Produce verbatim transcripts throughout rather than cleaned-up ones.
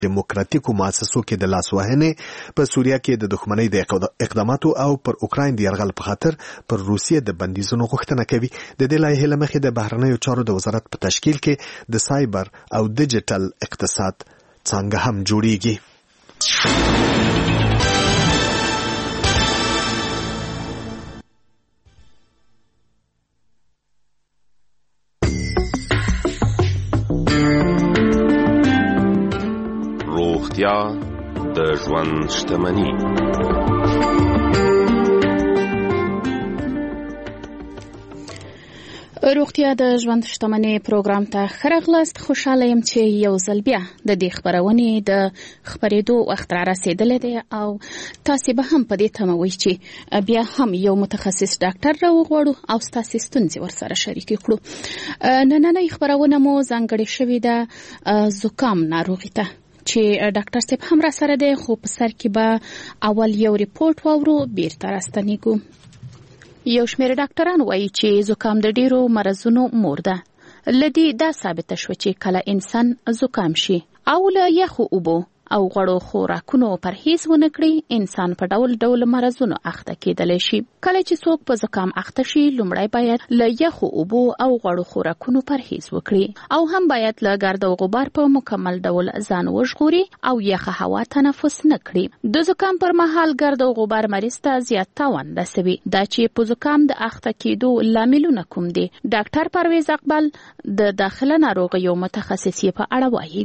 دیموکراتیکو مؤسسو کې د لاسوهنې، په سوریه کې د دښمنۍ د اقداماتو او پر اوکراین د یرغل په خاطر پر روسیې د بندیزونو غوښتنه کوي. د دې لایحې له مخې د بهرنیو چارو د وزارت په تشکیل کې د سایبر او ډیجیټل اقتصاد څانګه هم جوړیږي. روغتیا د ژوند شتمني. روغتیا د ژوند شتمني پروګرام ته ښه راغلاست. خوشاله یم چې یو ځل بیا د دې خبرونې د خبرېدو وخت را رسېدلی دی او تاسې به هم په دې تمه وئ چې بیا هم یو متخصص ډاکټر راوغواړو او ستاسې ستونزې ورسره شریکې کړو. نننۍ خبرونه مو ځانګړې شوې ده زکام ناروغي ته چې ډاکټر صاحب هم را سره دی، خو په سر کې به اول یو ریپورت واورو بیرته راستنیږو. یو شمېر ډاکټران وایي چې زکام د ډیرو مرزونو مور ده. لدی دا ثابته شو چې کله انسان زکام شي او له یخو اوبو او غوړو خوراکونو پرهیز ونه کړي، انسان په ډول ډول مرزونو اخته کېدلی شي. کله چې څوک په زکام اخته شي، لومړی باید له یخو اوبو او غوړو خوراکونو پرهیز وکړي او هم باید له ګرد او غبار په مکمل ډول ځان وژغوري او یخه هوا تنفس نه کړي. د زکام پر مهال ګرد او غبار مریض ته زیات تاوان رسوي. دا چې په زکام د اخته کېدو لاملونه کوم دي، ډاکټر پرویز اقبال د داخله ناروغیو متخصص په اړه وایي.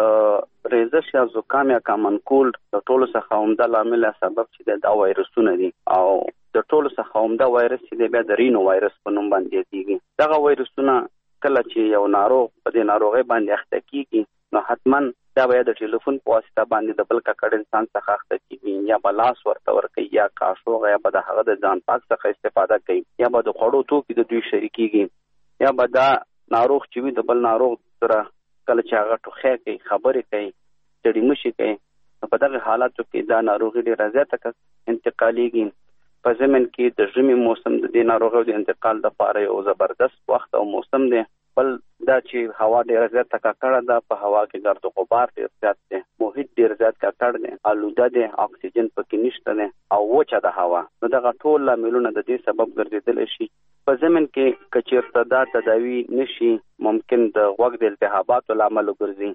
د ریزش یا زکام یا کامن کولډ د ټولو څخه عمده لامل سبب چې د وایرسونه دي او د ټولو څخه عمده وایرس چې د رینو وایرس په نوم باندې کیږي. دغه وایرسونه کله چې یو ناروغ په دې ناروغي باندې اخته کیږي نو حتما دا به د ټلیفون په واسطه باندې د بل ککړ انسان څخه اخته کیږي، یا به لاس ورته ورکوي، یا کاشوغه، یا به د هغه د ځان پاک څخه استفاده کوي، یا به د خوړو توکي د دوی شریکيږي، یا به دا ناروغ چې وي د بل ناروغ سره کله چې هغه ټوخی کوي، خبرې کوي، ستړي مشي کوي، په دغه حالاتو کې دا ناروغي ډېره زیاته انتقالېږي. په ضمن کې د ژمي موسم د دې ناروغیو د انتقال لپاره یو زبردست وخت او موسم دی. بل دا چې هوا ډېره زیاته ککړه ده، په هوا کې ګرد و غبار ډېر زیات دی، محیط ډېر زیات ککړ دی، آلوده دی، اکسیجن پکې نشته دی او وچه ده هوا. نو دغه ټول لاملونه د دې سبب ګرځېدلی شي. په ضمن کې که چېرته دا تداوي نشي، ممکن د غوږ د التهاباتو له امله ګرځي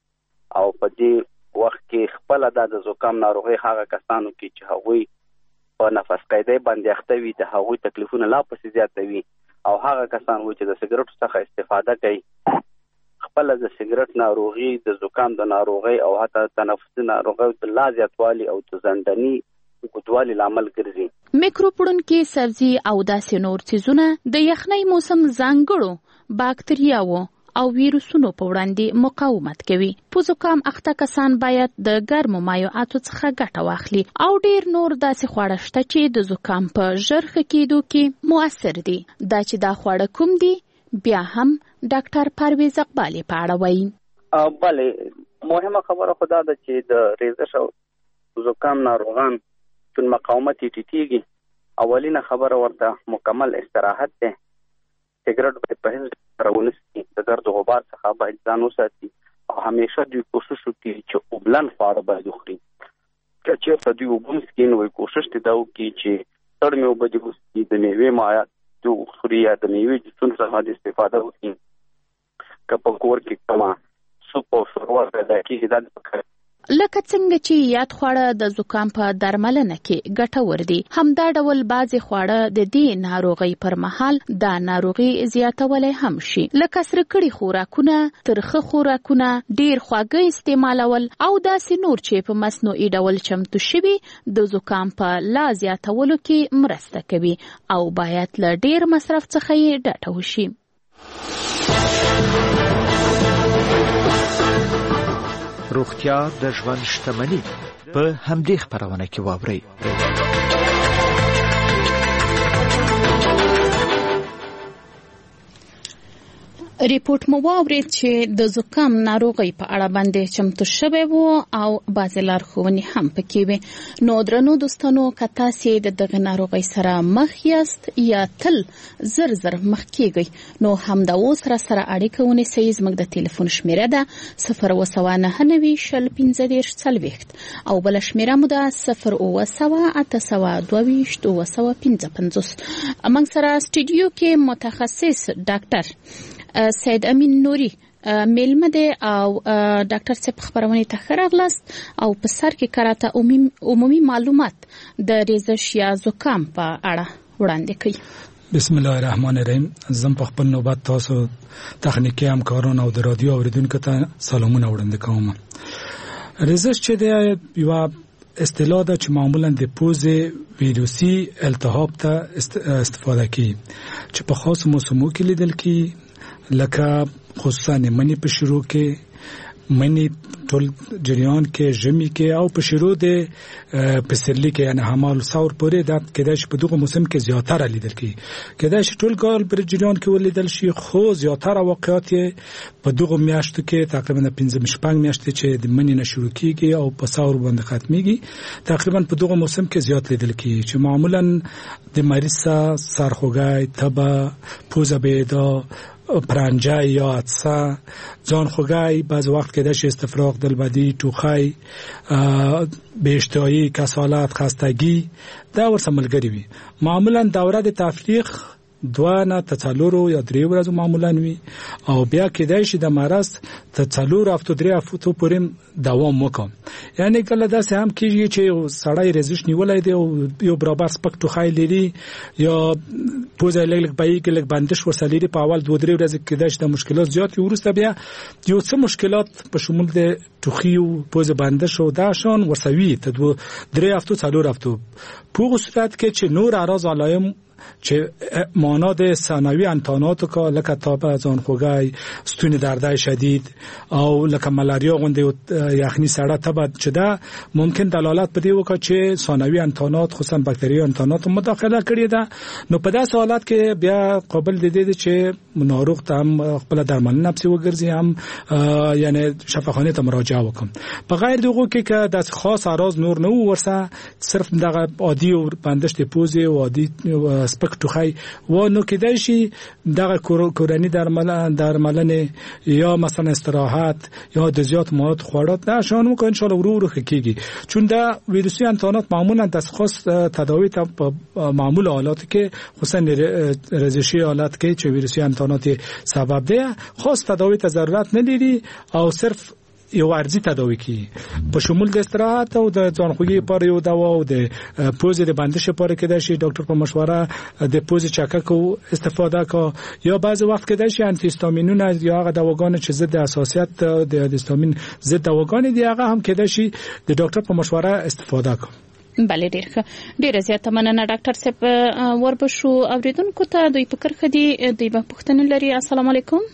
او په دې وخت کې خپله دا د زکام ناروغي هغه کسانو کې چې هغوی په نفس قیدۍ باندې اخته وي د هغوی تکلیفونه لا پسې زیاتوي، او هغه کسان وي چې د سګرټو څخه استفاده کوي خپله د سګرټ ناروغي، د زکام د ناروغي او حتی تنفسي ناروغیو د لا زیاتوالي او د زندني اوږدوالي لامل ګرځي. میکروب وړونکي سبزي او داسې نور څیزونه د یخنۍ موسم ځانګړو باکتریاوو او ویروسونو په وړاندې مقاومت کوي. په زکام اخته کسان باید د ګرمو مایعاتو څخه ګټه واخلي او ډیر نور داسې خواړه شته چې د زکام په ژر ښه کېدو کې مؤثر دي. دا چې دا خواړه کوم دي بیا هم ډاکټر پرویز اقبال په اړه وایي. بله مهمه خبره خو دا ده چې د ریزش او زکام ناروغان چون مقاومت یې ټیټېږي، اولینه خبره ورته مکمل استراحت دی. سګرټ باید په هیڅ ډول ونسي، د ګرد و غبار څخه باید ځان وساتي او همیشه دوی کوشش وکړي چې اوبلن خواړه باید وخوري. که چېرته دوی اوبه وڅښي نو کوشش دې دا وکړي چې تړمې اوبه دې وڅښي، د میوې مایعات دې وخوري یا د میوې جوسونو څخه دې استفاده وکړي. که په کور کې کومه سوپ او شوروا پیدا کېږي دا دې پکار لکه څنګه چې یاد خواړه د زکام په درملنه کې ګټور دي، همدا ډول بعضې خواړه د دې ناروغۍ پر مهال دا ناروغي زیاتولی هم شي، لکه سره کړي خوراکونه، ترخه خوراکونه، ډیر خواږه استعمالول او داسې نور چې په مصنوعي ډول چمتو شوي د زکام په لا زیاتولو کې مرسته کوي او باید له ډیر مصرف څخه یې ډډه وشي. روغتیا د ژوند شتمني په همدې خبرونه کې واورئ. ریپورت مو واورید چې د زکام ناروغي په اړه باندې چمتو شوی وو او بعضې لارښوونې هم پکې وې. نو درنو دوستانو که تاسې د دغه ناروغۍ سره مخ یاست یا تل زر زر مخ کیږئ نو همدا اوس را سره اړیکه ونیسئ. زموږ د ټلیفون شمیره ده صفر اوه سوه نهه نوي شل پنځه دېرش څلوېښت او بله شمیره مو ده صفر اوه سوه اته سوه دوه ویشت اوه سوه پنځه پنځوس. موږ سره سټوډیو کې متخصص ډاکټر سید امین نوري میلمه دی او ډاکټر صاحب خبرونه ته ښه راغلاست او په سر کې کراته عمومي معلومات د ریزش یا زکام په اړه وړاندې کوي. بسم الله الرحمن الرحیم. زم په خپل نوبت تاسو تخنیکی همکاران او د رادیو اوریدونکو ته سلامونه وړاندې کوم. ریزش چې دی یو اصطلاح ده چې معمولا د پوزې ویروسي التهاب ته استفاده کوي چې په خاص موسمو کې لیدل کیږي لکه خصوصا منی په شروع کې منی ټول جریان کې ژمي کې او په شروع د پسرلی کې یعنی حمال ثور پورې د کېدای شي په دغه موسم کې زیاتره لیدل کیږي. کېدای شي ټول کال پر جریان کې ولیدل شي خو زیاتره واقعات په دغه میاشتو کې تقریبا پنځه شپږ میاشتې چې د منی نه شروع کیږي او په ثور باندې ختميږي تقریبا په دغه موسم کې زیات لیدل کیږي چې معمولا د مریض سرخوږی تبه پوزه بیدا پرنجه یا عطسه ځان خوږی بعض وخت کې د استفراغ دلبدی ټوخی بې اشتهایی کسالت خستگی دا ورسره ملګری وي. معمولا دوره د تفریق دوه نه تر څلورو یا درې ورځې معمولا وي او بیا کېدای شي د مرض تر څلور هفتو درې هفتو پورې دوام وکړي. یعنی کله داسې هم کېږي چې سړی ریزش نیولی دی او یو برابر سپک ټوخی لري یا پوزه لږ لږ بهیږي لږ بندش ورسره لري په اول دوه درې ورځې کېدای شي د مشکلات زیات وي وروسته بیا یو څه مشکلات په شمول د ټوخي او پوزه بندش او دا شان ورسره وي تر دوه درې هفتو څلور هفتو. په هغه صورت کې چې نور اعراض علایم چې مانند ثانوی انتاناتو که لکه تاب ځان خوږی ستونی دردای شدید او لکه ملاریا غوندې یخني سړه تبه چې دا ممکن دلالت پدې وکړي چې ثانوی انتانات خصوصا باکتری انتانات مداخله کړې ده. نو په داسې حالات کې بیا قابل دي دي چې ناروغ ته هم خپل درملنه نفسي وګرځي هم یعنی شفاخانه ته مراجعه وکړي. په غیر دغه کې که د خاص اعراض نور نه ورسه صرف دغه عادي او بندش د پوزې او عادي سپک ټوخی و نو کېدای شي دغه کورنی درمل درملنه یا مثلا استراحت یا د زیات مواد خوړل دا شان مو ان شاء الله ورو ورو کېږي چون دا ویروسي انتانات معمولا د خاص تداوی ته په معمول حالات کې خصوصا رزشي حالات کې چې ویروسي انتانات سبب دی خاص تداوی ته ضرورت نه لري او صرف یو ارزی تداوی کی په شمول د استراحت او د ځانخوږي پر یو دوا او د پوزې د بندش پر کې د شي ډاکټر په مشوره د پوزې چککو استفاده کا یا بعض وخت کې د شي انټي هیستامینونه یا هغه دواګان چې ضد حساسیت د هیستامین ضد دواګان دی هغه هم کې د شي د ډاکټر په مشوره استفاده کا. بله ډیر ښه ډیره زیاته مننه ډاکټر صاحب. وربشو اوریدونکو ته دوی فکر خدي دوی په پښتنه لري. السلام علیکم.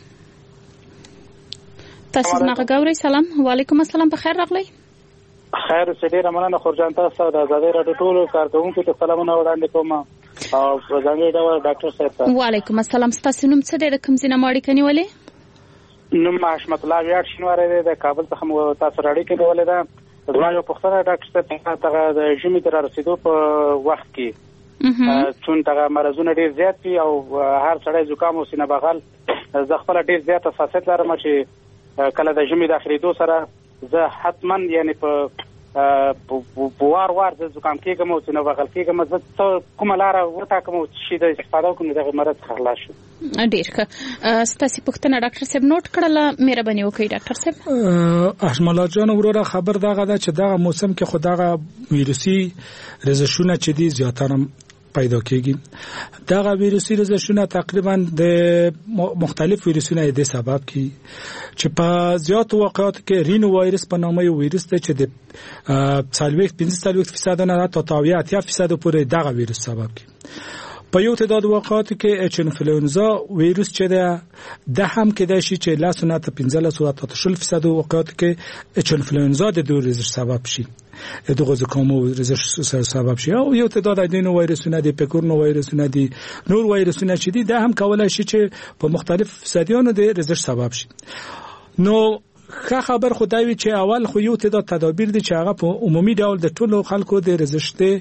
تاسو څنګه غواړئ؟ سلام وعلیکم السلام په خیر راغلی. خیر سړي رمنه خورجان تاسو د آزادۍ راډیو ټولو کارکونکو ته سلامونه وړاندې کوم او ځانګړي ډول ډاکټر صاحب ته وعلیکم السلام. تاسو نوم څه دی د کوم ځای نه ماړی کنيولې؟ نوم حشمت الله ویاړ شینواره د کابل څخه مو تاسو راډیو کې نیولې ده. زما یو پوښتنه ډاکټر صاحب ته د ژمي تر رسیدو په وخت کې چون دغه مرزونه ډیر زیات دي او هر سړی زکام او سینه بغل زه خپل ډیر زیات حساسیت لرم چې کله د ژمي داخليدو سره زه حتما یعنی په وار وار د زکام کېږم او سینه بغل کېږم زه کومه لاره وټاکم چې د استفاده وکړم دغه مرض څخه خلاص شم. ډیر ښه ستاسو پوښتنه ډاکټر صاحب نوٹ کړله مهرباني وکړئ ډاکټر صاحب. احمد جان وروره خبر دغه ده چې دغه موسم کې خدغه ویروسي رزشونه چې دي زیاتره پیدا کېږي. دغه ویروسي رزشونه تقریبا د مختلف ویروسونه د سبب کی چې په زیات واقعات کې رینو وایرس په نامه یو ویروس دی چې د څلوېښت پنځه څلوېښت فیصد نه تا تاویه اتیا فیصد پورې دغه ویروس سبب کی. په یو تعداد واقعاتو کې اچ انفلوئنزا وایروس چې ده د هم کېدای شي چې لاسونه ته پنځلس او شل فیصد واقعاتو کې اچ انفلوئنزا د دوه رزش سبب شي دغه زکامو رزش سبب شي او یو تعداد ادینو وایرسونه دي پکورنو وایرسونه دي نور وایرسونه چې دي د هم کولای شي چې په مختلف فیصدیانو د رزش سبب شي. نو ښه خبر خدای چې اول خو یو تعداد تدابیر دي چې هغه په عمومي ډول د ټولو خلکو د رزشته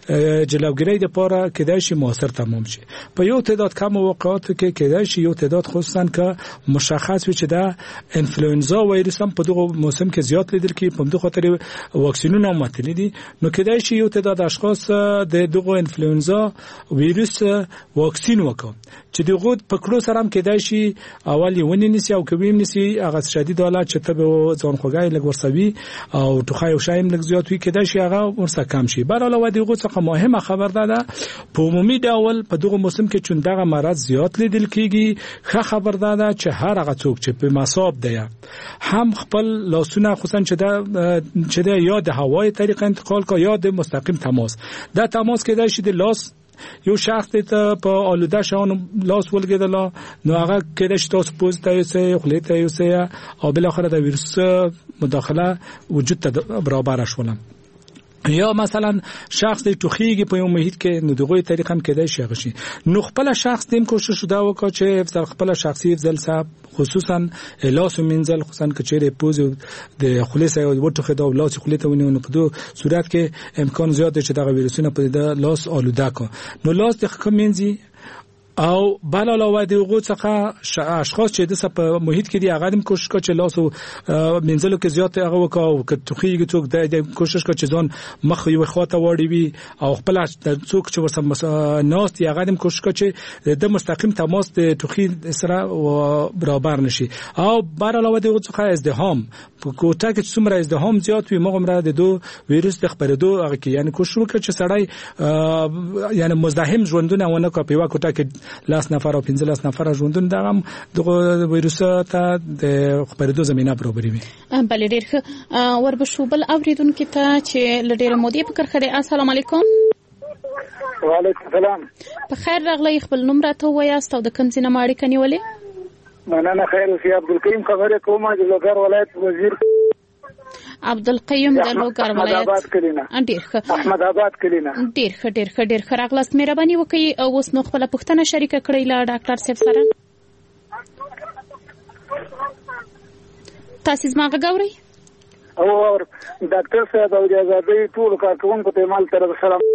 جلوګیری لپاره کېدای شي موثر تمام شي. په یو تعداد کم واقعاتو کې کېدای شي یو تعداد خصوصا که مشخص وي چې دا انفلوئنزا وایرس هم په دغه موسم کې زیات لیدل کېږي په دغه خاطر واکسینونه هم متلی دي. نو کېدای شي یو تعداد اشخاص د دغه انفلوئنزا وایرس واکسین وکړي چې دغه په کړو سره هم کېدای شي اول یې ونی نسی او کوي نسی هغه شدید حالت چې ته به ځان خوګای لګ ورسوي او ټوخای او شایم لګ زیات وي کېدای شي هغه ورسره کم شي. بهر علاوه دغه څخه مهمه خبر ده په عمومي ډول په دغه موسم کې چون دغه مرض زیات لیدل کیږي. ښه خبر ده چې هر هغه څوک چې په مصاب دی هم خپل لاسونه خصوصا چې دا چې دا یا د هوای طریقه انتقال کا یا د مستقیم تماس دا تماس کېدای شي د لاس یو شخص ته په آلوده شون لاس ولګیدل نو هغه کېدای شي تاسو پوزیټیو سه خلیته یو سه او بل اخر د ویروس مداخله وجود ته برابر شول یا مثلا شخص د ټوخیږي په یو محیط کې نو دغه طریقه هم کېدای شي غشي. نو خپل شخص تیم کوشش ودا وکړي چې خپل شخصي ځل صاحب خصوصا لاس منزل خصوصا کچېره پوز د خلیصه او ورته خدا او لاس خلیته ونیونه په دوه صورت کې امکان زیات دی چې دغه ویروسونه په د لاس آلوده کو. نو لاس د خمینځي او بل علاوه دغه څخه اشخاص چې د په محیط کې دي هغه هم کوشش کوي چې لاس او منزلو کې زیات هغه وکاو چې توخیږي څوک د کوشش کوي چې ځان مخ یو خواته واړي وي او خپل څوک چې ورسره ناست هغه هم کوشش کوي چې د مستقیم تماس د توخی سره برابر نشي. او بل علاوه دغه څخه ازدحام په کوټه کې څومره ازدحام زیات وي مغمره د دوه ویروس د خبرېدو هغه کې یعنی کوشش وکړي چې سړی یعنی مزدحم ژوندونه ونه کوي په کوټه کې لاس نفر او پنځلس نفر ژوندون دغه دغه وایروس ته د خبرېدو زمينه برابرې وي. بل ډېر ښه وربشو بل اوریدونکو ته چې لډېر مودې په کرخه. السلام علیکم. وعلیکم السلام. په خیر راغلی. خپل نوم راته وایاست او د کوم ځای نه اړیکه نیولې؟ مننه. خیر اوسې. عبدالقیم خبره کوم د لوګر ولایت وزیر عبدالقیوم د لوګر ولایت ډیر ښه احمد آباد کلینا ډیر ښه ډیر ښه ډیر ښه راغلاست. مهرباني وکړئ او اوس نو خپل پوښتنه شریکه کړئ له ډاکټر صاحب سره. تاسو زما غږورئ؟ او ډاکټر صاحب او آزادۍ ټول کارکونکو ته مال طرف سلام.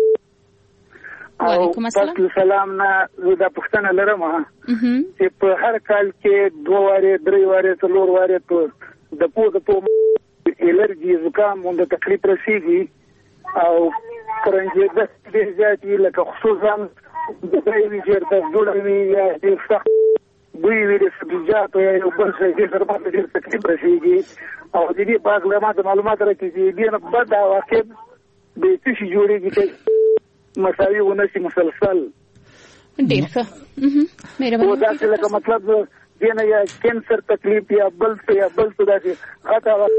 وعلیکم السلام. تاسو سلام نه زه پوښتنه لرم چې په هر کال کې دوه واره درې واره څلور واره ته د پوز په الرجی زکام مونږ تکلیف رسیږي او کرنجې د دې ځای لکه خصوصا د دې ویجر د جوړوي یا د ښه دوی ویل سبزیجات او یو بل څه چې سره باندې ډېر تکلیف رسیږي او د دې په اړه معلومات راکړي چې دې په دا واقع د څه جوړیږي چې مساوي ونشي مسلسل. ډېر ښه. مهرباني وکړئ. دا څه لکه مطلب دې نه یا کینسر تکلیف یا بل څه یا بل څه دا خطا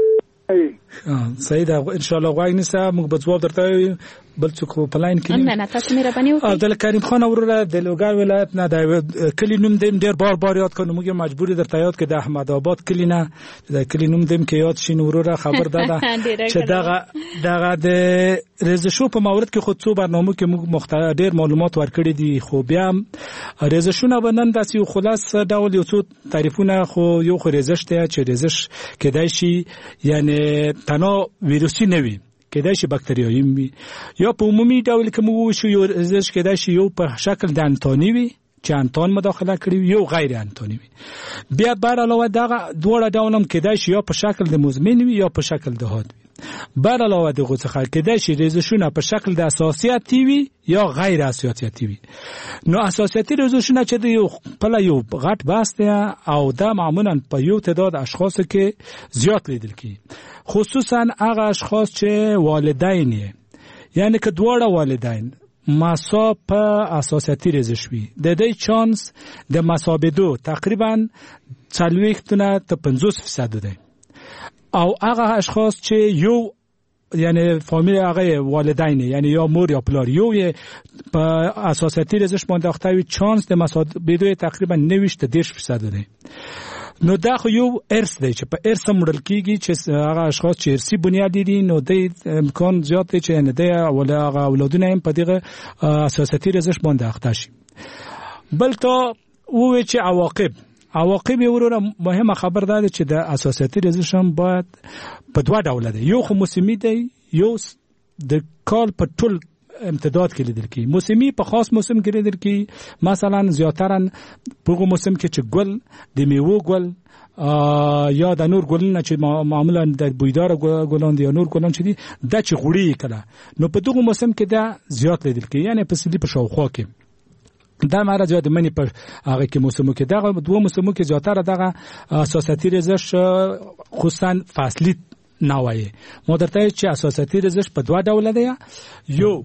صحیح ده. ان شاء الله غواړم نسا موږ به ځواب درته بل څوک په لاین کې نه نه تاسو مهرباني وکړئ. عبد الکریم خان وروره د لوګر ولایت نه د کلی نوم دیم ډیر بار بار یاد کړو موږ مجبور درته یاد کې د احمد آباد کلی نه د کلی نوم دیم کې یاد شین وروره خبر ده چې دغه دغه د رزشو په مورد کې خود څو برنامه کې موږ مختلف ډیر معلومات ورکړي دي خو بیا رزشونه بنن داسې یو خلاص ډول یو څو تعریفونه خو یو خو رزش ته چې رزش کېدای شي یعنی تنها ویروسي نه وي کېدای شي باکتریایي وي یا په عمومي ډول کې موږ شو یو رزش کېدای شي یو په شکل د انتونی وي چې انتون مداخله کړی یو غیر انتونی وي. بیا بر علاوه دغه دوه ډولم کېدای شي یا په شکل د مزمن وي یا په شکل د حاد وي. بر علاوه دغه څخه کېدای شي رزشونه په شکل د اساسیاتي وي یا غیر اساسیاتي وي. نو اساسیاتي رزشونه چې د یو په یو غټ بحث دی او دا معمولا په یو تعداد اشخاصو کې زیات لیدل کیږي خصوصا هغه اشخاص چې والدین یعنی که دواړه والدین مصاب په اساسیاتي رزش وي د دې چانس د مصابدو تقریبا څلوېښت نه ته پنځوس فیصد دی او هغه اشخاص چې یو یعنی فامیل هغه والدین یعنی یا مور یا پلار یو په اساساتي رزش باندې اختوي چانس د مسابقه تقریبا نوي ته دیش فیصد دی. نو دا خو یو ارث دی چې په ارث مړل کیږي چې هغه اشخاص چې ارثي بنیادی دي نو د امکان زیات دی چې نه دی ولا هغه اولادونه هم په دغه اساساتي رزش باندې اخته شي. بل ته و چې عواقب عواقب وروره مهمه خبر ده چې د اساساتي رزش هم باید په دوه ډول دی. یو خو موسمي دی، یو د کال په ټول امتداد کې لیدل کی. موسمي په خاص موسم کې لیدل کی، مثلا زیاتره په موسم کې چې ګل د میوه ګل یا د نور ګلونه چې معمولا د بویدار ګلان دي یا نور ګلان چې دي د چې غوړي کله نو په دغه موسم کې دا زیات لیدل کی، یعنی په سلی په شاوخوا کې دا ماره زیات منی په هغه کې موسمو کې دغه دوه موسمو کې زیاتره دغه اساساتي رزش خصوصا فصلی نوایي. مو درته چې اساساتي رزش په دوه ډول دی، یو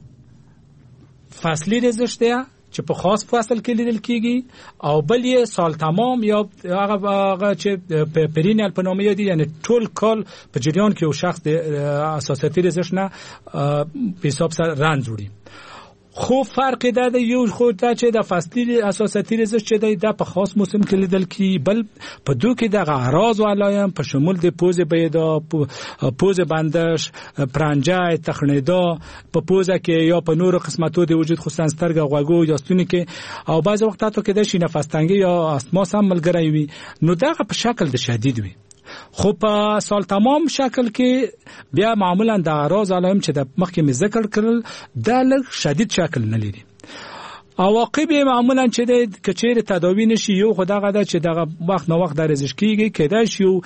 فصلی رزش دی چې په خاص فصل کې لیدل کیږي او بل یې سال تمام یا هغه چې پرینیال په نوم یادي یعنی ټول کال په جریان کې یو شخص د اساساتي رزش نه په حساب سره رنج وړي. خو فرق ده د یو خو ته چې د فصلی اساساتي رزش چې دی د په خاص موسم کې لیدل کی، بل په دو کې د اعراض او علایم په شمول د پوزه پیدا پوزه بندش پرنجای تخنیدا په پوزه کې یا په نور قسمتو د وجود خصوصا سترګه غوګو یا ستونی کې او بعض وخت ته کې د شي نفس تنګي یا استما سم ملګری وي نو دغه په شکل د شدید وي. خو په سال تمام شکل کې بیا معمولا د اعراض علایم چې د مخکې می ذکر کړل د لږ شدید شکل نه لري. عواقب معمولا چې د کچېره تداوی نشي یو خدغه ده چې دغه وخت نو وخت درزش کیږي کېدای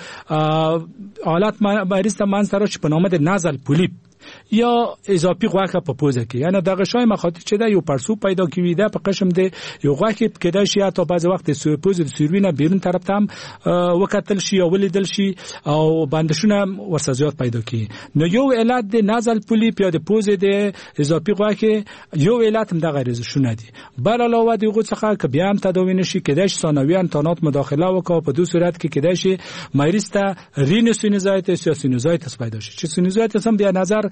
شي حالت مریض ته منځ چې په نامه د نازل پولیپ یا اضافي غوښه په پوزه کې، یعنی دغه شای مخاطر چې دا یو پرسو پیدا کیوي ده په قشم دی یو غوښه کېدای شي حتی بعض وخت سوی پوزه د سیروینه بیرون طرف ته هم وکتل شي او ولیدل شي او بندشونه ورسره زیات پیدا کی. نو یو علت د نازل پولیپ یا د پوزه د اضافي غوښه یو علت هم دغه رزشونه دي. بل علاوه دغه څخه که بیا هم تداوی نشي کېدای شي ثانوي انتانات مداخله وکړي په دوه صورت کې کېدای شي مریض ته رینوسینوزایتس یا سینوزایتس پیدا شي چې سینوزایتس هم بیا نظر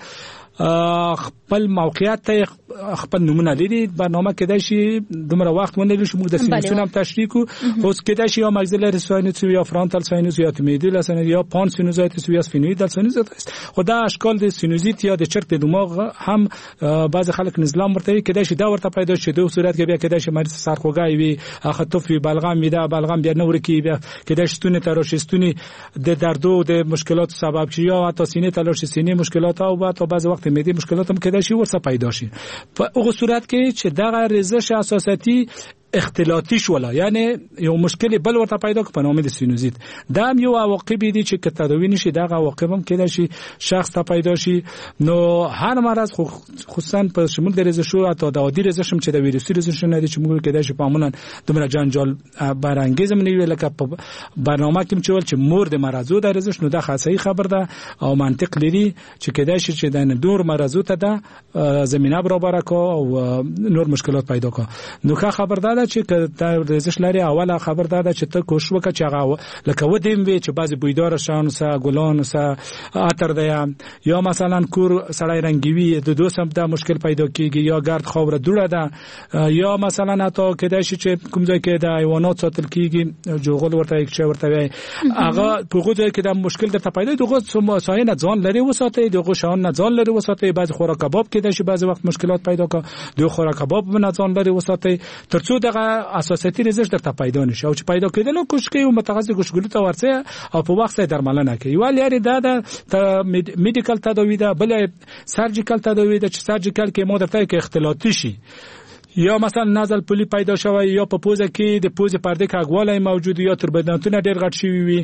خپل موقعیت ته خپل نمونه لري. برنامه کېدای شي دومره وخت ونه لشي موږ د سینوسون هم تشریح کو خو کېدای شي یا ماکسیلر ساینوس یا فرانتال ساینوس یا تمیدل ساینوس یا پان سینوزایتس یا سفینویدال ساینوزایتس. خدا اشکال د سینوزیت یا د چرک د دماغ هم بعض خلک نظام ورته کېدای شي دا ورته پیدا شي. دوه صورت کې بیا کېدای شي مریض سرخوږی وي، خطوف وي، بلغم میده بلغم بیا نور کې بیا کېدای شي ستونی تراشستونی د دردو د مشکلات سبب شي یا حتی سینې تلاشی سینې مشکلات او بعد بعض وخت معده مشکلات هم کېدای شي ورسره پیدا شي. په هغه صورت کې چې دغه رزش اساساتي اختلاطی شولا یعنی یو مشکل بل ورته پیدا که په نامه د سینوزیت دا هم یو عواقب دي چې که تداوی نشي دغه عواقب هم کېدای شي شخص ته پیدا شي. نو هر مرض خصوصا په شمول د رزش او تا د عادي رزش هم چې د ویروسي رزش نه دي چې موږ کېدای شي معمولا دومره جنجال برانګیز هم نه وي لکه په برنامه کې چې ول چې مور د مرزو د رزش نو دا خاصه خبر ده او منطق لري چې کېدای شي چې د نور مرزو ته د زمينه برابر کا او نور مشکلات پیدا کا. نو که خبر ده چې د رزش لري اوله خبر ده چې ته کوښښ وکړه چې هغه لکه ودیم وي چې بعضی بویدار شان سه ګلان سه اتر ده یا مثلا کور سړی رنگوي د دوسم د مشکل پیدا کیږي یا ګرد خاور دوړه ده یا مثلا حتی کېدای شي چې کوم ځای کې د حیوانات ساتل کیږي جوغل ورته یک څه ورته وي هغه په غوډه کې د مشکل د پیدا دغه سایه نه ځان لري وساتي دغه شان نه ځان لري وساتي بعض خوراک کباب کېدای شي بعض وخت مشکلات پیدا کا دغه خوراک کباب نه ځان لري وساتي ترڅو دغه اساساتي رزش درته پیدا نشي او چې پیدا کېدل نو کوشش کوي متخصص کوشګلو ته ورسه او په وخت درملنه کوي. ولی لري دا د میډیکل تداوی ده بل سرجیکل تداوی ده چې سرجیکل کې مو درته کې اختلاطی شي یا مثلا نازل پولی پیدا شوی یا په پوزه کې د پوزه پرده کاغواله موجود یا تربدانتونه ډیر غټ شوی وي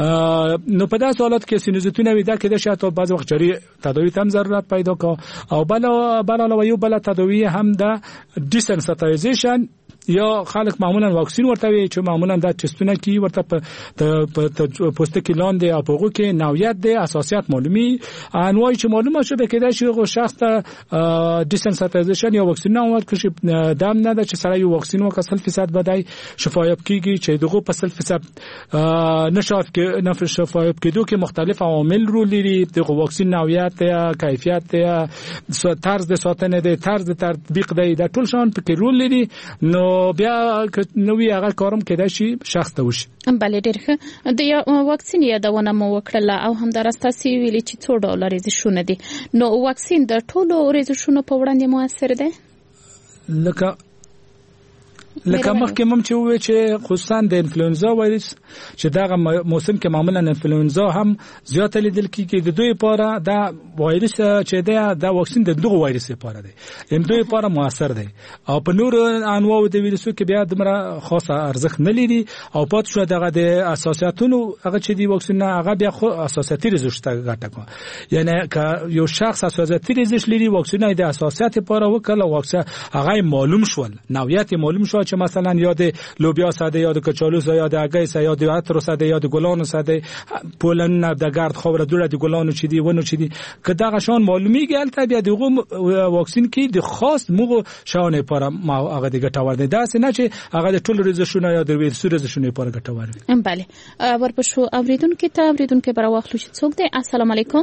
نو په داسې حالت کې سینوزیتونه وي دا کې د شاته بعض وخت جری تداوی تم ضرورت پیدا کا او بل بل یو بل تداوی هم د ډیسنسټایزیشن یا خلک معمولا واکسین ورته وي چې معمولا دا چستونه کی ورته په پوسټ کې لاندې او په کې نوعیت د اساسیات معلومي انواع چې معلومه شوه کېدای شي غو شخص ته ډیسنسټایزیشن یا واکسین نه ورکړي دا نه ده چې سره یو واکسین وکړي فیصد بدای شفایاب کیږي چې دغه په صد فیصد نشاف کې نه شفایاب کېدو کې مختلف عوامل رول لري د واکسین نوعیت یا کیفیت یا طرز د ساتنې د طرز د تطبیق دی دا ټول شان په کې رول لري نو بیا نوې هغه کارم کېدای شي شخص ته وشي. بله ډېر ښه د واکسین یادونه مو وکړله او همدارسته سی ویلي چې څو ډول ریزشونه دي نو واکسین د ټولو ریزشونو په وړاندې موثر دی لکه لکه مخکې مم چې وې چې خصوصا د انفلوئنزا وایرس چې دا موسم کې معمولا انفلوئنزا هم زیات لیدل کیږي د دوی لپاره دا وایرس چې دا د واکسین د دغه وایرس لپاره دی هم دوی لپاره موثر دی او په نور انواع د ویروسو کې بیا دمره خاصه ارزښت نه لري او پات شو دغه د اساسیاتونو هغه چې دی واکسین هغه بیا خو اساسیاتي ريزشت غټه کو یعنی که یو شخص اساسیاتي ريزش لري واکسین د اساسیات لپاره وکړه واکسین هغه معلوم شول نوعیت معلوم شو چې مثلا یاد لوبیا ساده یاد کچالو یاد اگای یاد اترو ساده یاد ګلانو ساده پولن د ګارد خوره دوړه د ګلانو چې دی ونه چې دی که دا غشان معلومیږي البته بیا دغه واکسین کې د خاص موغه شاونه لپاره ما هغه د ګټور دی دا نه چې هغه د ټول ريزشونه یا د ویروس ريزشونه لپاره ګټور دی. بله ورپښو اوریدونکو ته اوریدونکو پر واخلو چې څوک دی. السلام علیکم.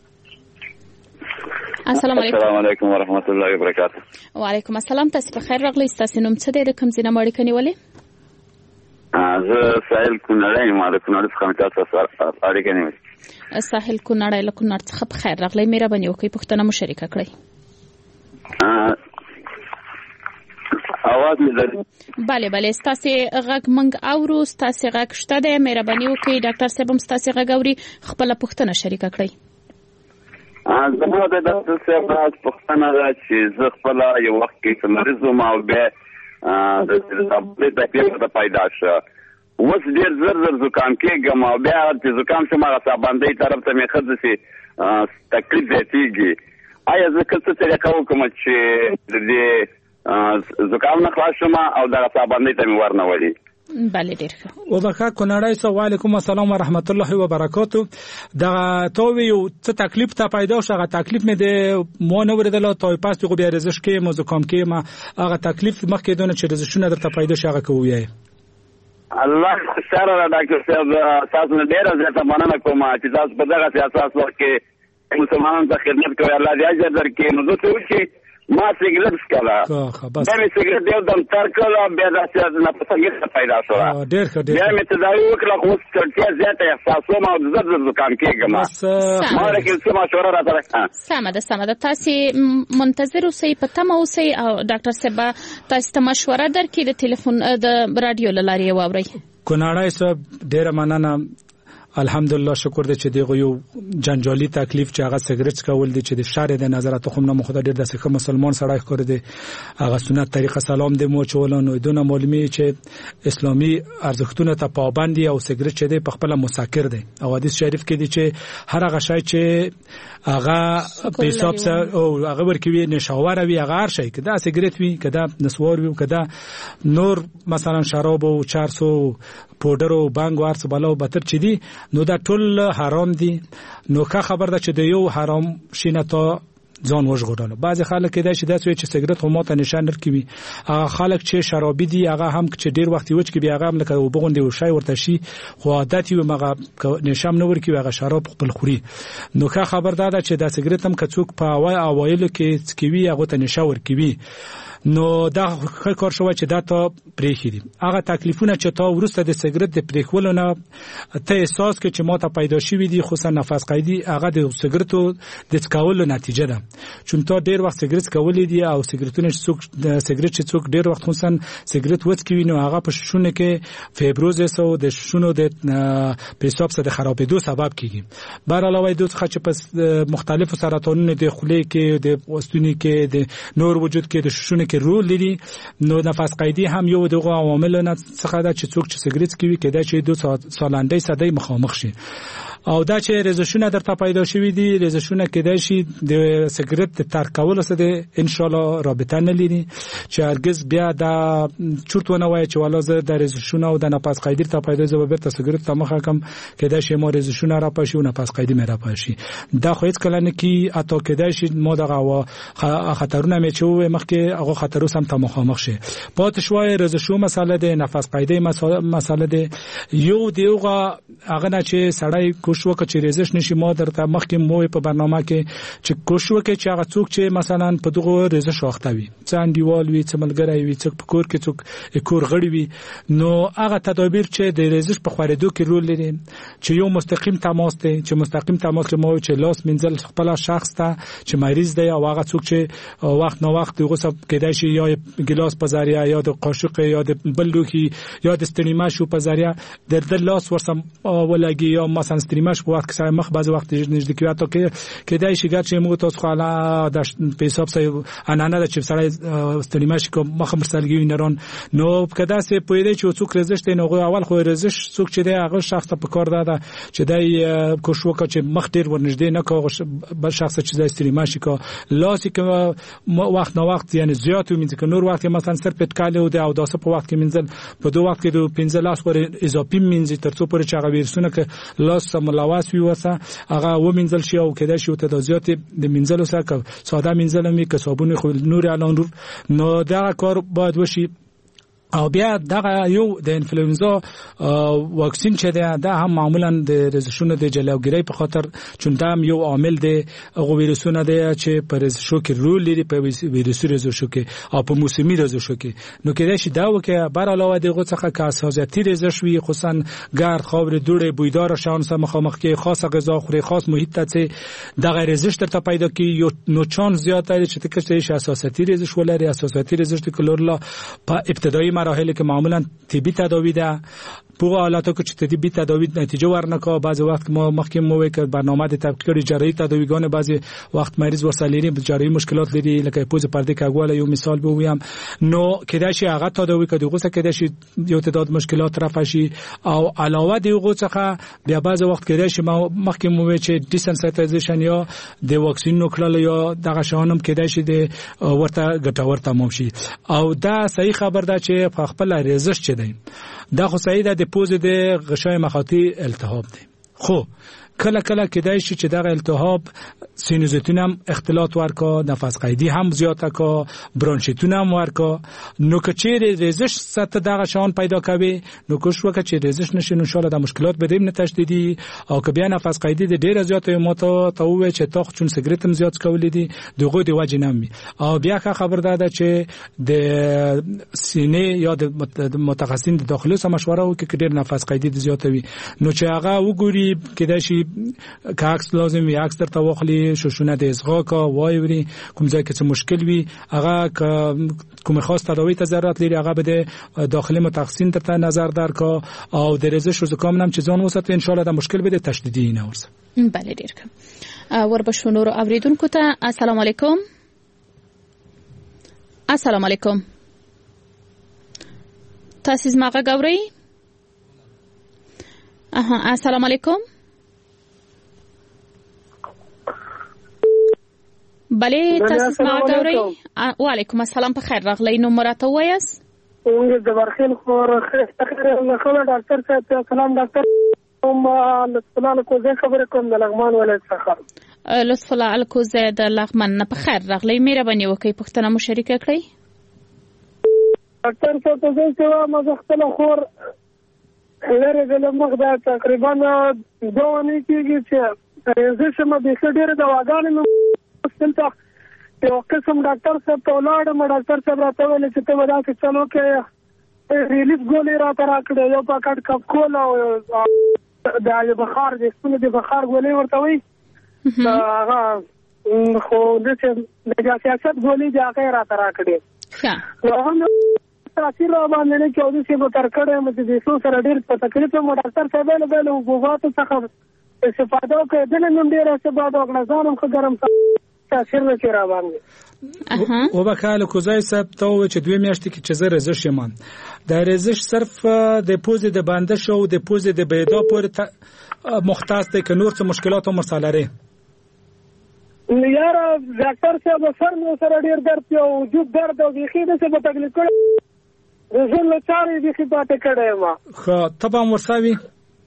السلام علیکم. السلام علیکم ورحمت الله وبرکاته. وعلیکم السلام. تاسو په خیر راغلی. تاسو نوم څه دی د کوم ځای نه مړ کني ولې؟ زه ساحل کونړی ما د کونړ څخه تاسو سره اړیکه نیولې. ساحل کونړی له کونړ څخه په خیر راغلی. مهرباني وکړئ پوښتنه مو شریکه کړئ. اواز مې لري؟ bale bale ستاسو غږ منګ اورو ستاسو غږ شته دی. مهرباني وکړئ ډاکټر صاحب هم ستاسو غږ اوري خپل پوښتنه شریکه کړئ. زما د ډاکټر صاحب راز پوښتنه ده چې زه خپل یو وخت کې مریض وم او بیا د سبب د پیښه پیدا شوه اوس ډېر زر زر زکام کېږم او بیا چې زکام شم هغه سابندۍ طرف ته مې ښه داسې تکلیف زیاتېږي. آیا زه که څه طریقه وکړم چې د دې زکام نه خلاص شم او دغه سابندۍ ته مې ورنولي؟ بله ډیر ښه. وبخښه کونړی سو وعلیکم السلام ورحمت الله وبرکاتو. دا تو یو څه تکلیف ته پیدا شو هغه تکلیف مې د مو نه ورېدل ته پاس په بیا رزش کې مو زکام کې ما هغه تکلیف مخکې دونه چې رزشونه درته پیدا شي هغه کوی. الله خوشاله را ډاکټر صاحب تاسو نه ډیر زیاته مننه کوم چې تاسو په دغه اساس وخت کې مسلمانانو ته خدمت کوي. الله دې اجر درکړي. نو زه څه وکړم ما سیګریټ سکاله دا مې سیګریټ یو دم تر کړه بیا دا چې نه پسګه پیدا شو ډېر ښه ډېر بیا مې تداوی وکړه خو څه زیاته احساسوم او زړه زړه کام کېږم ما راکې څه مشوره راته سمه ده سمه ده. تاسو منتظر اوسئ په تمه اوسئ او ډاکټر صاحب تاسو ته مشوره درکړي د ټلیفون د رادیو لارې واورئ. کونړی صاحب ډېر مننه. الحمدلله شکر دې چې دغه یو جنجالي تکلیف چې هغه سیګریټ کول دي چې د شارې د نظر ته کوم نه مخه ډېر د څخه مسلمان سړی کړی دی هغه سنت طریقه سلام دې مو چولانو دونه معلومي چې اسلامي ارزښتونه ته پابند دي او سیګریټ چې دی په خپل مسکر دی او حدیث شریف کې دی چې هر هغه شی چې هغه په حساب سره او هغه ورکوي نشاور وي هغه هر شی کدا سیګریټ وي کدا نسوار وي کدا نور مثلا شراب او چارسو پودر او بانګ ورڅ بلو بتر چي دي نو دا ټول حرام دي. نو که خبر ده چې د یو حرام شینه تا ځان وژغورل. بعضی خلک دا چې دا چې سیګریټ هم ماته نشان نرکوي هغه خلک چې شرابي دي هغه هم چې ډیر وخت وچ کې بیا هغه هم لکه وبغوندي او شای ورته شي خو عادت یو مغه نشام نه ورکوي هغه شراب خپل خوري. نو که خبر ده چې دا سیګریټ هم کڅوک په اوای اوایل کې سکوي هغه ته نشا ورکوي نو دا کار شوی چې دا ته پریخي دي. هغه تکلیفونه چې تا ورسته د سیګریټ د پریخولو نه ته احساس کې چې ماته پیدا شوی دي خصوصا نفس قیدی هغه د سیګریټو د څکولو نتیجه ده. چون تا ډیر وخت سیګریټ کولې دي او سیګریټونه چې څوک سیګریټ چې څوک ډیر وخت خصوصا سیګریټ وڅکوي نو هغه په شونه کې فیبروزس او د شونو د پیساب سره د خرابېدو سبب کیږي. بهر علاوه د څه چې په مختلفو سرطانونو د خولې کې د اوستونی کې د نور وجود کې د شونه رول لري. نو نفس قیدی هم یو دغه عوامل نه څخه ده چې څوک چې سیګریټ کوي کېدای شي دوه سالنده صدې مخامخ شي او دا چې رزشونه درته پیدا شوي دي رزشونه کېدای شي د سګرټ د ترک کولو سره ان شاء الله رابطه نه لري چې هرگز بیا دا چورت ونه وای چې والا زه د رزشونه او د نفس قیدی ته پیدا زو به سګرټ ته مخه کم کېدای شي مو رزشونه را پاشي او نفس قیدی مې را پاشي دا خو هیڅ کله نه کی اته کېدای شي مو دغه خطرونه مې چې مخکې هغه خطرو سم ته مخامخ شي پات شوای رزشو مساله ده نفس قیدی مساله ده یو دیوغه هغه نه چې سړی کوشش وکړي چې رزش نشي ما درته مخکې مو په برنامه کې چې کوشش وکړي چې هغه څوک چې مثلا په دغه رزش وختوي څنګه دیوال وي څنګه ملګری وي څوک په کور کې څوک کور غړي وي نو هغه تدابیر چې د رزش په خورېدو کې رول لري چې یو مستقیم تماس دی چې مستقیم تماس مو چې لاس منځل خپل شخص ته چې مریض دی او هغه څوک چې وخت نو وخت دغه سب کېدای شي یا ګلاس په ذریعہ یا د قاشق یا د بلوخي یا د استریما شو په ذریعہ د د لاس ورسم ولګي یا مثلا استریما شو وخت کې مخ بعض وخت نږدې کیږي ته کې کېدای شي ګر چې موږ تاسو خلا د په حساب سره انانه د چې سره استریما شي کوم مخ مرسلګي نرون نو کدا سه پوهیږي چې څوک رزش دی نو اول خو رزش څوک چې دی هغه شخص ته پکار ده چې دای کوشش وکړي چې مخ ډیر ورنږدې نه کوغه بل شخص چې د استریما شي کو لاس کې وخت نو وخت یعنی زیات ومنځ کې نور وخت مثلا سر پټکاله او د او داسه په وخت کې منځل په دوه وخت کې د پنځه لاس ور اضافي منځ ترڅو پورې چې هغه ویرسونه کې لاس سم ملاواس وي وسه هغه و منځل شي او کېدای شي ته د زیات د منځلو سره ساده منځل مې که صابون خو نور اعلان نو دا کار باید وشي او بیا دغه یو د انفلوئنزا واکسین چې ده دا هم معمولا د رزشونو د جلوګیری په خاطر چون دا یو عامل دی هغه ویروسونه دی چې پر رزشو کې رول لري په ویروسي رزشو کې او په موسمي رزشو کې نو کېدای شي دا وکړي بر علاوه دغه څخه که اساسيتي رزش وي خصوصا ګرد خاور دوړې بویدار شاون سره مخامخ کې خاصه غذا خوري خاص محیط ته چې دغه رزش تر پیدا کی یو نو چانس زیات دی چې تکه اساسيتي رزش ولري اساسيتي رزش د کلورلا په ابتدایي مراحل که معمولا طبي تداوی ده په حالاتو کې چې طبي تداوی نتیجه ورنکه بعضی وخت ما مخکې مو وکړ برنامه د تفکیک جراحي تداویګان بعضی وخت مریض ورساليني جراحي مشکلات لري لکه پوز پرده کاغواله یو مثال به ویم نو کېدای شي هغه تداوی کړي غوسه کېدای شي یو تعداد مشکلات رفع شي او علاوه دی غوسه بیا بعضی وخت کېدای شي ما مخکې مو وی چې ډیسنسایټایزیشن یا د واکسین نو کړل یا دغه شانم کېدای شي د ورته ګټور تمام شي او دا صحیح خبر ده چې خپل رزش چي دی دا خو صحیح ده د پوز د غشای مخاطی التهاب دی خو کله کله کېدای شي چې دغه التهاب سینوزیتون هم اختلاط ورکا نفس قیدی هم زیاته کا برانشیتون هم ورکا نو که چیرې رزش سطح دغه شان پیدا کوي نو کوشش وکړه چې رزش نشي ان شاء الله د مشکلات بدیم نه تشدیدي او که بیا نفس قیدی د ډیره زیاته ماته ته وې چې تا چون سګریټ هم زیات کولې دي دغه د وجه نه او بیا که خبر ده چې د سینې یا د متخصصین د داخلي سره مشوره وکړي چې ډیر نفس قیدی زیاته وي نو چې هغه وګوري کېدای شي که عکس لازم وي عکس درته واخلي شوشونه د ازغا کا وایوري کوم ځای کې څه مشکل وي هغه کوم خاص تداوی ته ضرورت لري هغه به داخلي متخصصین ته نظر درکا او د رزش او زکام نم چې ځان وساتي ان شاء الله د مشکل به تشدیدي نه ورسه بله ډیر ښه وربشو نور اوریدونکو ته السلام علیکم السلام علیکم تاسو زما غوړی اها السلام علیکم بله تاسو ما غوړی وعلیکم السلام په خیر راغلی نو مراته وایس څنګه د ورخل خور خیر نه خبر ډاکټر صاحب سلام ډاکټر کوم لطفاً کوزه خبره کوم د لغمان ولایت څخه لطفاً الکوزه د لغمان نه په خیر راغلی مهرباني وکړئ پښتنه مشارکه کړئ ډاکټر صاحب زه چې ما زختله خور لره د لمغ دا تقریبا دوه نه کېږي چې زه شمه به ډېر د واګانې څنګه یو قسم ډاکټر صاحب ته ولاړم ډاکټر صاحب راته ویل چې ته ودا کې چلو کې ریلیف ګولې راته راکړې یو پاکټ کپ کول او د بخار د سپینې د بخار ګولې ورته وي هغه خو د سیاست ګولې د هغه راته راکړې نو هم تاثیر را باندې نه کې او د څه به تر کړه مې د څو سره ډېر په تکلیف مو ډاکټر صاحب له بل وګواتو څخه استفاده کوي د نن ډېر څه بعد وګړه ځانم خو ګرم تاثیر نه کوي را باندې. او وبکاله کوزای صاحب ته چې دوه میاشتې کې چې زه رزش یم دا رزش صرف د پوزې د بندش او د پوزې د بيدا پورې مختص دی که نور څه مشکلات او مساله لري؟ یاره ډاکټر صاحب سر مې سره ډیر درد او وجود درد او بيخي د څه په تکلیف کړ رزل له چارې بيخي پاتې کړې ما. خو طبعا ورساوي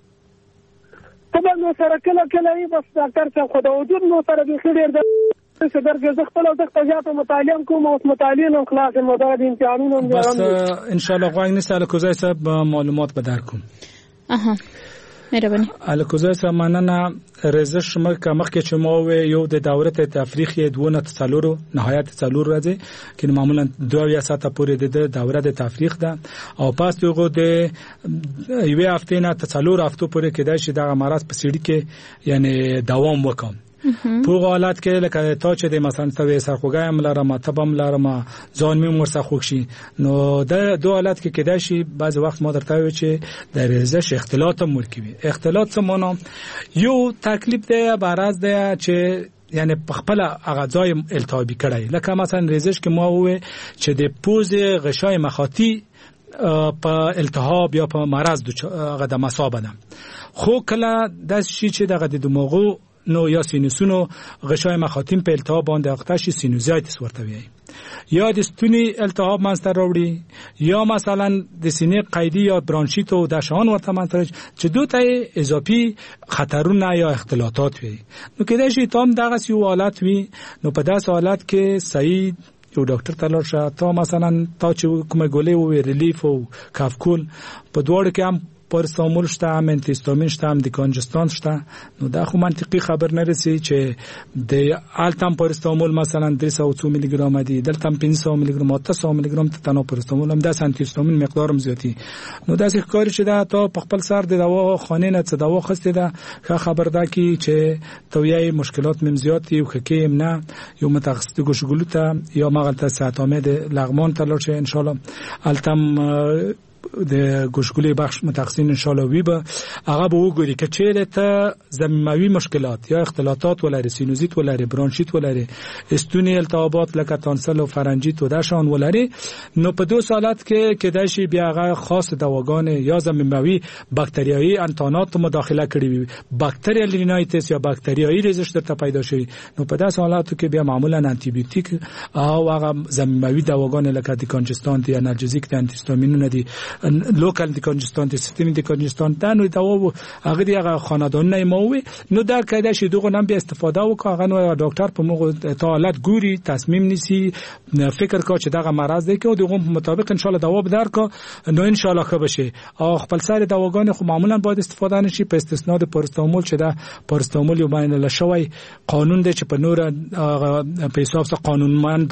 طبعا نو سره کله کله یې بس ډاکټر صاحب خو د وجود نو سره بيخي ډیر درد څه درګه زه خپل د تجارت مطالعه کوم او مطالعه نو خلاص مدار د امتحانونو بس ان شاء الله غواړم نساله کوزای صاحب معلومات به درکوم. اها مهرباني. الکوزای صاحب مننه. رزش مکه مخکې چې مو یو د دوره تفریخ دونه تصالورو نهایت تصالور راځي چې معمولا دوه یا ساعته پورې د دوره د تفریخ ده او پاس دغه د یوه هفته نه تصالور هفته پورې کېدای شي د مرض په سړي کې یعنی دوام وکم. په حالت کې لکه تا چې د مثلا ته سرخوګایم لرم تبم لرم ځان مې مرسه خوشي نو د دوه حالت کې کېدای شي بعض وخت ما درته وی چې د رزش اختلاط مرکبي اختلاط څه مونږ یو تکلیف دی بارز دی چې یعنی په خپل اغاځای التهابي کړای لکه مثلا رزش کې ما وې چې د پوزې غشای مخاطی په التهاب یا په مرض د مصابه ده خو کله د شي چې دغه د دماغو نو یا سینوسونو غشای مخاطیم په التهاب باندې اختاشي سینوزایتس ورته وي یا د ستوني التهاب منځته راوړي یا مثلا د سینې قیدی یا برانشیت او د شان ورته منځته چې دوه ته اضافي خطرونه یا اختلاطات وي نو کېدای شي تام دغه سی حالت وي نو په داس حالت کې صحیح یو ډاکټر ته لاړ شه تا مثلا تا چې کومه ګولې و ریلیف او کافکول په دوړ کې هم پارستامول شته هم انتیستامین شته هم دیکانجستان شته نو دا خو منطقي خبر نرسي چې د التم پارستامول مثلا درې سوه او څو میلی ګرام دي دلته پنځه سوه میلی ګرام اته سوه میلی ګرام ته تنو پارستامول هم د انتیستامین مقدار هم زیاتی نو دا څه ښکاري چې دا ته په خپل سر د دوا خانه نه څه دوا خسته ده ښه خبر ده کی چې تویای مشکلات مم زیاتی او حکیم نه یو متخصص ګوشګلو ته یا مغلطه ساعت آمد لغمان ته لاړ شي ان شاء الله التم د ګوشګلې بخش متخصصین ان شاء الله وي به هغه به وګوري چې چیرې ته زمینوي مشکلات یا اختلاطات ولري سینوزیت ولري برانشیت ولري استونی التهابات لکه تانسل او فرنجیت و داشان ولري نو په دوه حالت کې کېدای شي بیا هغه خاص دواګان یا زمینوي باکتریایی انتانات مداخله کړي وي باکتریال رینایتس یا باکتریایی رزش درته پیدا شي نو په داسې حالاتو کې بیا معمولا انټي بیوټیک او هغه زمینوي دواګان لکه دیکانجستان دي انالجزیک دي انتیستامینونه دي لوکال دیکانجستان سیستم دیکانجستان دا نو دا و هغه دی هغه خاندان نموي نو دا کېدای شي دغه نم به استفاده وکړه هغه نو ډاکټر په موږ ته حالت ګوري تصمیم نیسي فکر کا چې دغه مرض دی که دغه مطابق ان شاء الله دوا بدرکا نو ان شاء الله ښه بشي او خپل سره دواګان خو معمولا باید استفاده نشي په استثناء د پارستامول چې دا پارستامول یو باندې لشوي قانون دی چې په نور په حساب سره قانونمند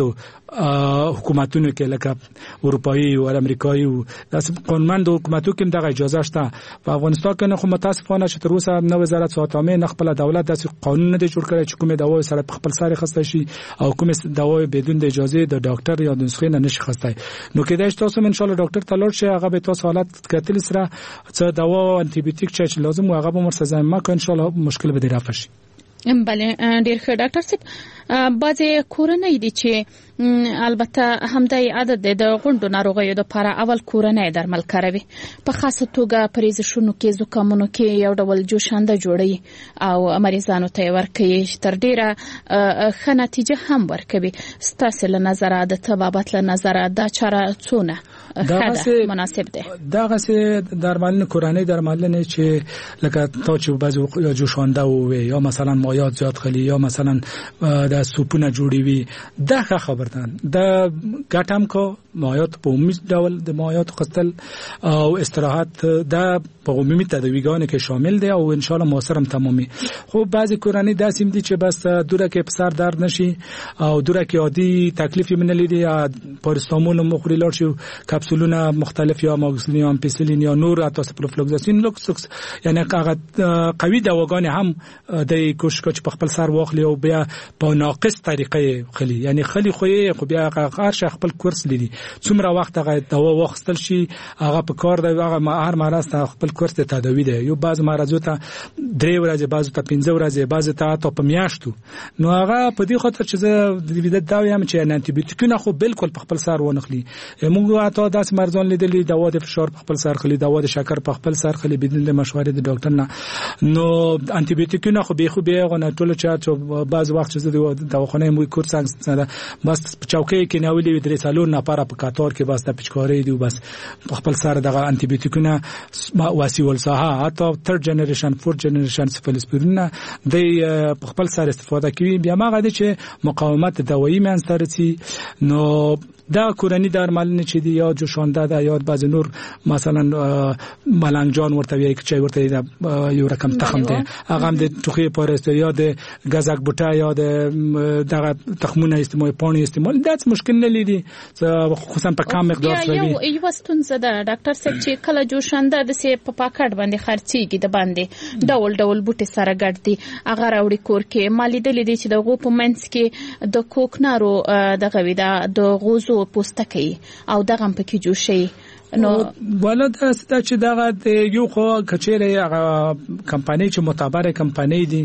حکومتونو کې لکه اروپایي او امریکایي او داس قانونمند حکومتو کې دغه اجازه شته په افغانستان کې خو متاسفانه چې تر اوسه نو وزارت ساتامه نه خپل دولت داسې قانون نه دی جوړ کړی چې کومه دوا سره خپل سره خسته شي او کومه دوا بدون د اجازه د ډاکټر یا د نسخې نه نشي خسته نو کې داش تاسو ان شاء الله ډاکټر ته لاړ شي هغه به تاسو حالت کتل سره څه دوا او انټي بیوټیک چې لازم هغه به مرسته ما کو ان شاء الله مشکل به رافع شي. بله ډیر ښه ډاکټر صاحب بعضې کورنۍ دي چې البته همدای عادت دی د غونډو ناروغیو دپاره اول کورنۍ درمل کاروي په خاصه توګه په ریزشونو کې زکامونو کې یو ډول جوشانده جوړوي او مریضانو ته یې ورکوي چې تر ډیره ښه نتیجه هم ورکوي ستاسې له نظره د طبابت له نظره دا چاره څونه ښه ده مناسب دی دغسې درملنې کورنۍ درملنې چې لکه تا چې بعضې یا جوشانده ووې یا مثلا مایات زیات خلی یا مثلا د سوپونه جوړوي دا ښه خبر ده د ګټم کو مایات په عمومي ډول د مایات خستل او استراحت دا په عمومي تداویګانو کې شامل دي او ان شاء الله موثر هم تمامي خو بعضی کورنۍ داسې دي چې بس دوره کې په سر درد نشي او دوره کې عادي تکلیف یې نه لري پارستامول مخوري لاړ شي کپسولونه مختلف یا ماکسیلین یا امپیسیلین یا نور یا سپروفلوکساسین لوکس یعنی هغه قوي دواګانې هم د کوشش کوي په خپل سر واخلي او بیا په ناقص طریقې خلی یعنی خلی خو یې خو بیا هغه هر خپل کورس لري څومره وخت هغه دوا واخستل شي هغه په کار دی هغه هر مرض ته خپل کورس د تداوی دی یو بعض مرزو ته درې ورځې بعض ته پنځه ورځې بعض ته ته په میاشتو نو هغه په دې خاطر چې زه د دې دا وایم چې انټي بیوټیکونه خو بالکل په خپل سر ونخلي موږ اته داس مرزون لیدلې دوا د فشار په خپل سر خلی دوا د شکر په خپل سر خلی بدون د مشورې د ډاکټر نه نو انټي بیوټیکونه خو به خو به غو نه ټول چې بعض وخت چې د دواخانه مو کورس څنګه بس چوکۍ کې ناولې درې سالون نه پاره په کاتور کې بس د پچکارې دی بس په خپل سر دغه انټي بیوټیکونه واسي ولساها حتی تھرد جنریشن فورث جنریشن سفلسپرین د په خپل سر استفاده کوي بیا ما غواړي چې مقاومت دوايي منځ نو دا کورنی درملنه چې دی یا جوشانده ده یا بعض نور مثلا ملنګ جان ورته وی چې ورته یو رقم تخم دی هغه هم د ټوخي پارست یا د غزک بوټا یا د دغه تخمونه استعمال پانی استعمال داس مشکل نه لیدي خصوصا په کم مقدار سره یو یو ستونزه ده ډاکټر صاحب چې کله جوشانده د سي په پاکټ باندې خرچيږي د باندې ډول ډول بوټي سره ګډ دي هغه راوړي کور کې مالي د لیدي چې د غو په منځ کې د کوکنارو دغه ودا د غوزو پوستکی او دغه پکې جوړ شي نو ولدا ست چې دغه یو خو کچېره کمپنۍ چې معتبره کمپنۍ دي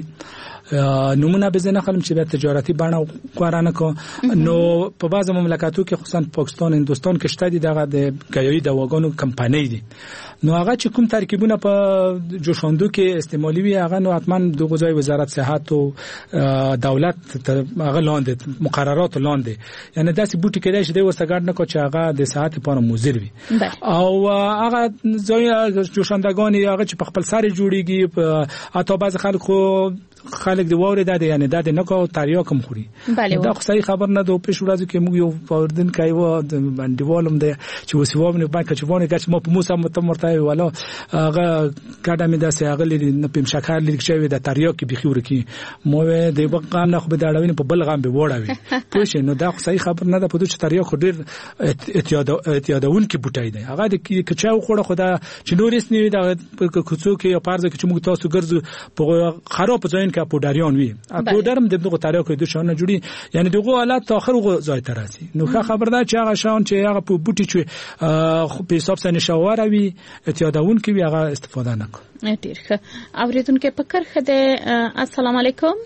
نمونه بزنه خلم چې به تجارتي باندې قرانه کو نو په بعض مملکتو کې خصوصا پاکستان هندستان کې شته دي دغه د غیايي دواګانو کمپنۍ دي نو هغه چې کوم ترکیبونه په جوشاندو کې استعمالي وي هغه نو حتما د غذای وزارت صحت او دولت هغه لاندې مقررات لاندې یعنی داسې بوټي کې چې د وسګړ نه کو چې هغه د صحت لپاره مضر وي او هغه ځای جوشاندګان هغه چې په خپل سر جوړيږي اته بعض خلکو خلک دی ووري دا یعنی دا نه کو تاریو کم خوري دا خو صحیح خبر نه دوه پښ ورځو کې موږ یو پاوردن کایو باندې ولوم دی چې وسوونه باندې چې ونه کچ مو په موسم متمرته ولا هغه کډه مې دا سه هغه لري نه پم شکر لري چې دا تاریو کې بخي ورکی مو دی بقام نه خو به دا ډاوین په بل غام به وړاوي پوه نو دا خو صحیح خبر نه ده په دې تاریو خو ډیر اعتیاد اعتیادون کې بوټای دی هغه د کچاو خوړه خدا چې نورس نه دا کوڅو کې یا پارځ کې چې موږ تاسو ګرځو په خراب ځای کا پوداریان وی پودرم د دغه تاریخ کې د شانه جوړي یعنی دغه حالت تا اخر غو ځای تراسي نو ښه خبر ده چې هغه شان چې هغه په بوټي چې خو په حساب سره نشواره وی اعتیادون کې هغه استفاده نکړي ډیر ښه اوریدونکو په کرخه ده السلام علیکم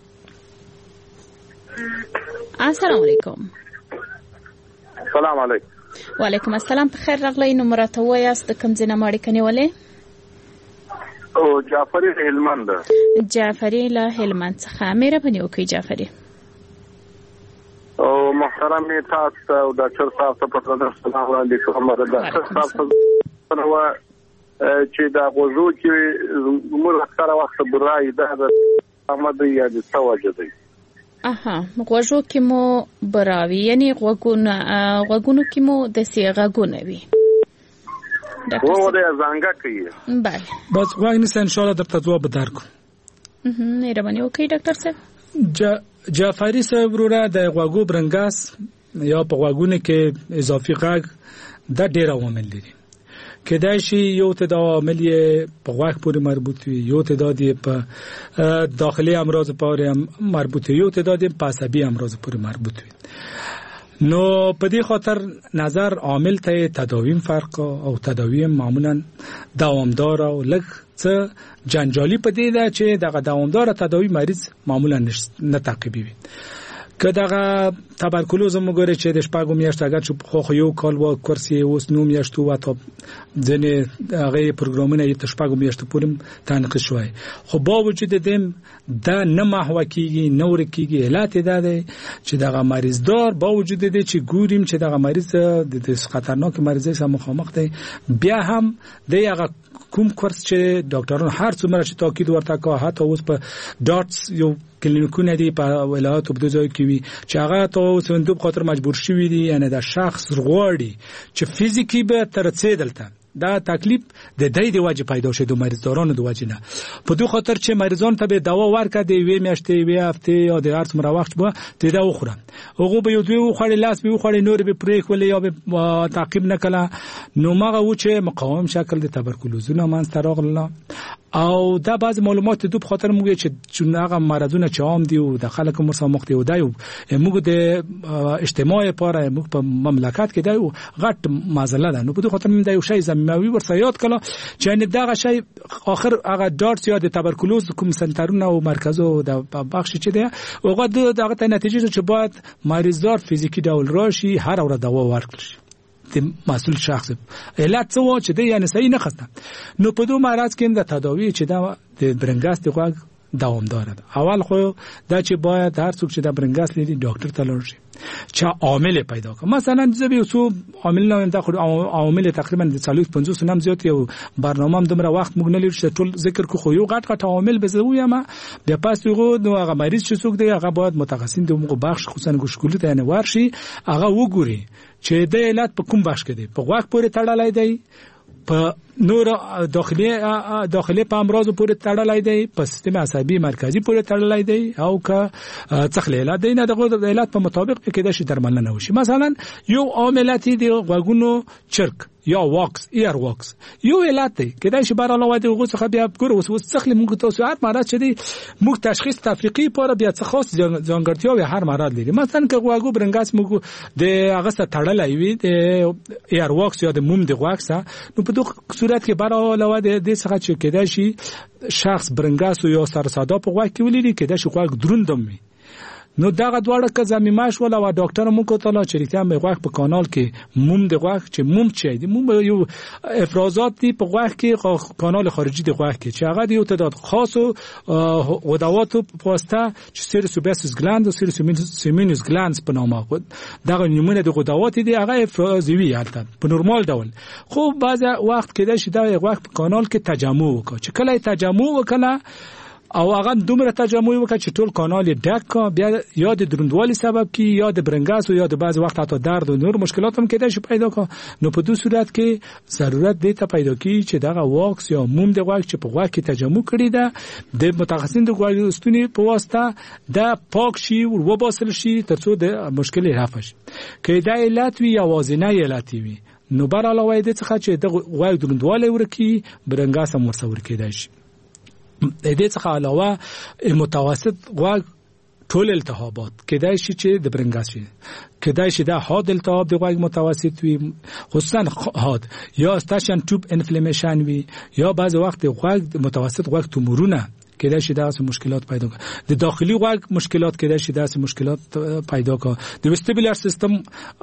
السلام علیکم السلام علیکم وعلیکم السلام په خیر راغلی نو مرته وایاست کوم ځنه ماړی کني ولې او جعفری هلمند جعفری له هلمند څخه مهرباني وکړئ جعفری او محترم تاسو او ډاکټر صاحب ته په تاسو سلام علیکم ډاکټر صاحب نو چې دا غوږو کې موږ اکثره وخت برای ده احمد یا د توجه دی اها غوږو کې مو براوي یعنی غوګون غوګونو کې مو د سیغه وي وو د زنګا کوي بله بس واغ نس ان شاء الله درته جواب درکو اها مهرباني وکړئ ډاکټر صاحب جعفری صاحب وروره د غوګو برنګاس یا په غوګونه کې اضافي غږ د ډیر عوامل دي کدای شي یو تعداد عامل په غوږ پورې مربوط وي یو تعداد په داخلي امراض پورې مربوط وي یو تعداد په عصبي امراض پورې مربوط وي نو په دې خاطر نظر عامل ته تداویم فرق او تداویم معمولا دوامدار او لږ څه جنجالي په دې ده چې دغه دوامدار تداوی مریض معمولا نه تعقیبي وي که دغه تبرکلوز موږ چې د شپږو میاشتو اگر چې خو خو یو کال و کورسي اوس نو میاشتو و ته ځنه هغه پروګرامونه یې د شپږو میاشتو پورې تنقید شوی خو با وجود دیم دا نه محو کیږي نور کیږي علت دا ده چې دغه مریض دار با وجود دي چې ګوریم چې دغه مریض د خطرناک مریض سره مخامخ دی بیا هم د هغه کوم کورس چې ډاکټرانو هر څومره چې تاکید ورته کوي حتی اوس په ډاټس یو کلینیکونه دی په ولایت په دوه کې وی چې هغه ته اوسندوب خاطر مجبور شوی دی یعنی دا شخص غواړي چې فزیکی به تر څه دلته دا تکلیف د دې د واجب پیدا شوه د مریضانو د واجب نه په دوه خاطر چې مریضان ته به دوا ورکړه د وی میاشتې وی هفته یا د هر څومره وخت به ته دا وخوره هغه به یو دوی وخوړي لاس به وخوړي نور به پرې کولې یا به تعقیب نکړه نو ماغه و چې مقاوم شکل د تبرکلوز نه مانځ راغله او دا بعض معلومات د په خاطر موږ چې هغه مرضونه چې عام دي او د خلکو مرسته مخ دی او دا موږ د اجتماعي لپاره موږ په مملکت کې دا غټ مازله ده نو په خاطر موږ دا یو شی زموږ ورته یاد کړه چې دا شی اخر هغه ډارت یا د تبرکلوز کوم سنټرونه او مرکزو د بخش چې دی هغه دغه ته نتیجه چې باید مریضدار فزیکی ډول راشي هر اور دوا ورکړي د مسؤل شخص علت څه و چې دی یعنی صحیح نه خسته نو په دوه مرض کې د تداوی چې دا د برنګاس د غوږ دوامدار ده اول خو دا چې باید هر څوک چې د برنګاس لري ډاکټر ته لاړ شي چې عامل پیدا کړي مثلا زه به اوسو عامل نه دا خو عامل تقریبا د ثلاث پنځوس نام زیات یو برنامه هم دومره وخت موږ نه لري چې ټول ذکر کو خو یو غټ غټ عامل به زه وایم بیا پاس یو نو هغه مریض چې څوک دی هغه باید متخصصین د موږ بخش خصوصا ګشکولي ته نه ورشي هغه وګوري چې د علت په کوم بخش کې دی په غوږ پورې تړلای دی په نور داخلي داخلي په امراض پورې تړلای دی په سیستم عصبي مرکزی پورې تړلای دی او که څخله علت دی نه دغه علت په مطابق کې د شي درملنه وشي مثلا یو عاملات دی غوږونو چرک یا واکس ایر واکس یو علت دی کله چې بار علاوه دی غوڅ خو بیا ګور وس څخله موږ تاسو هر مرض چې دی موږ تشخیص تفریقی پوره بیا څه خاص ځانګړتیا هر مرض لري مثلا که غوږو برنګاس موږ د هغه څه تړلای وي د ایر واکس یا د موم د واکس نو په دوه صورت کې بار علاوه د څه چې کېدای شي شخص برنګاس یا سر ساده په غوږ کې ولري کېدای شي غوږ دروندم وي نو دغه دواړه که زميماش ولا و ډاکټر مو کو تعالی چې ریتم به غوږ په کانال کې موم د غوږ چې موم چي دي موم یو افرازات دي په غوږ کې کانال خارجي د غوږ کې چې هغه د یو تعداد خاص او غدواتو په واسطه چې سیرسوباسس ګلاند او سیرسومینس ګلاند په نامه خو دغه نمونه د غدوات دي هغه افرازوي حالت په نورمال ډول خو بعض وخت کې د شیدا غوږ په کانال کې تجمع وکړي چې کله تجمع وکړه او هغه دومره تجمع وکړي چې ټول کانال ډک بیا یا د دروندوالي سبب کی یا د برنګاس او یا د بعض وخت حتی درد او نور مشکلات هم کېدای شي پیدا کړي نو په دوه صورت کې ضرورت دی ته پیدا کی چې دغه واکس یا موم د غوږ چې په غوږ کې تجمع کړي ده د متخصصین د غوږ استونی په واسطه د پاک شي او وباسل شي ترڅو د مشکل رفع شي کې دا علت وی یا وازنه علت وی نو بر علاوه د څه چې د غوږ دروندوالي ورکی برنګاس هم ورسور کېدای شي د دې څخه علاوه متوسط غوږ ټول التهابات کېدای شي چې د برنګاس شي کېدای شي د حاد التهاب د غوږ متوسط وي خصوصا حاد یا استاشن ټوب انفلیمیشن وي یا بعض وخت غوږ متوسط غوږ تومورونه کېدای شي داسې مشکلات پیدا کړي د داخلي غوږ مشکلات کېدای شي داسې مشکلات پیدا کړي د ویسټیبولر سیستم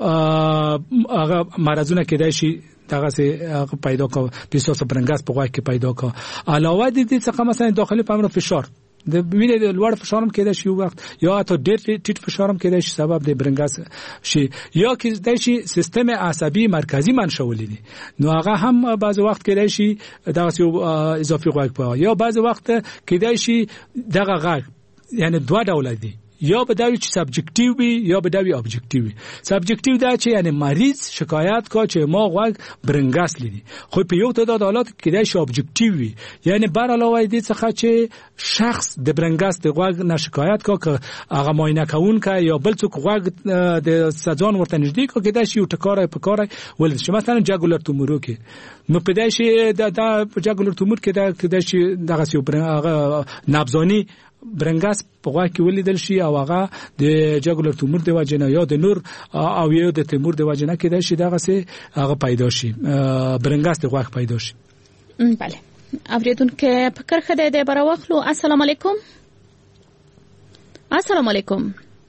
هغه مرزونه کېدای شي دغه سه پیدا کا پیسوس برنګاس په غوږ کې پیدا کا علاوه د دې څخه مثلا داخلي پامره فشار د وینې د لوړ فشارم کېدای شي وخت یا ته ډېر ټیټ فشارم کېدای شي سبب د برنګاس شي یا کېدای شي سیستم عصبي مرکزی منشأ ولري نو هغه هم بعض وخت کېدای شي دغه اضافي غوږ په یا بعض وخت کېدای شي دغه غوږ یعنی دوه ډول دي یا به دا چې سبجکټیو وي یا به دا وي ابجکټیو وي سبجکټیو دا چې یعنی مریض شکایت کا چې ما غوږ برنګاس لري خو په یو تعداد حالات کې دا شی ابجکټیو وي یعنی بر علاوه دې څخه چې شخص د برنګاس د غوږ نه شکایت کا که هغه معاینه کون کا یا بل څوک غوږ د سجان ورته نږدې کا کې دا شی یو ټکاره په کار ول شي مثلا جاګولر تومورو کې نو په دې شی دا د جاګولر تومور کې دا کې دا شی دغه سی هغه نبضانی برنګاس په غوږ کې ولیدل شي او هغه د جاګولر تومور د وجنه یا د نور او یو د تیمور د وجنه کې د شي دغه سي هغه پیدا شي برنګاس د غوږ پیدا شي بله اوریدونکو فکر خدای دې بر واخلو السلام علیکم السلام علیکم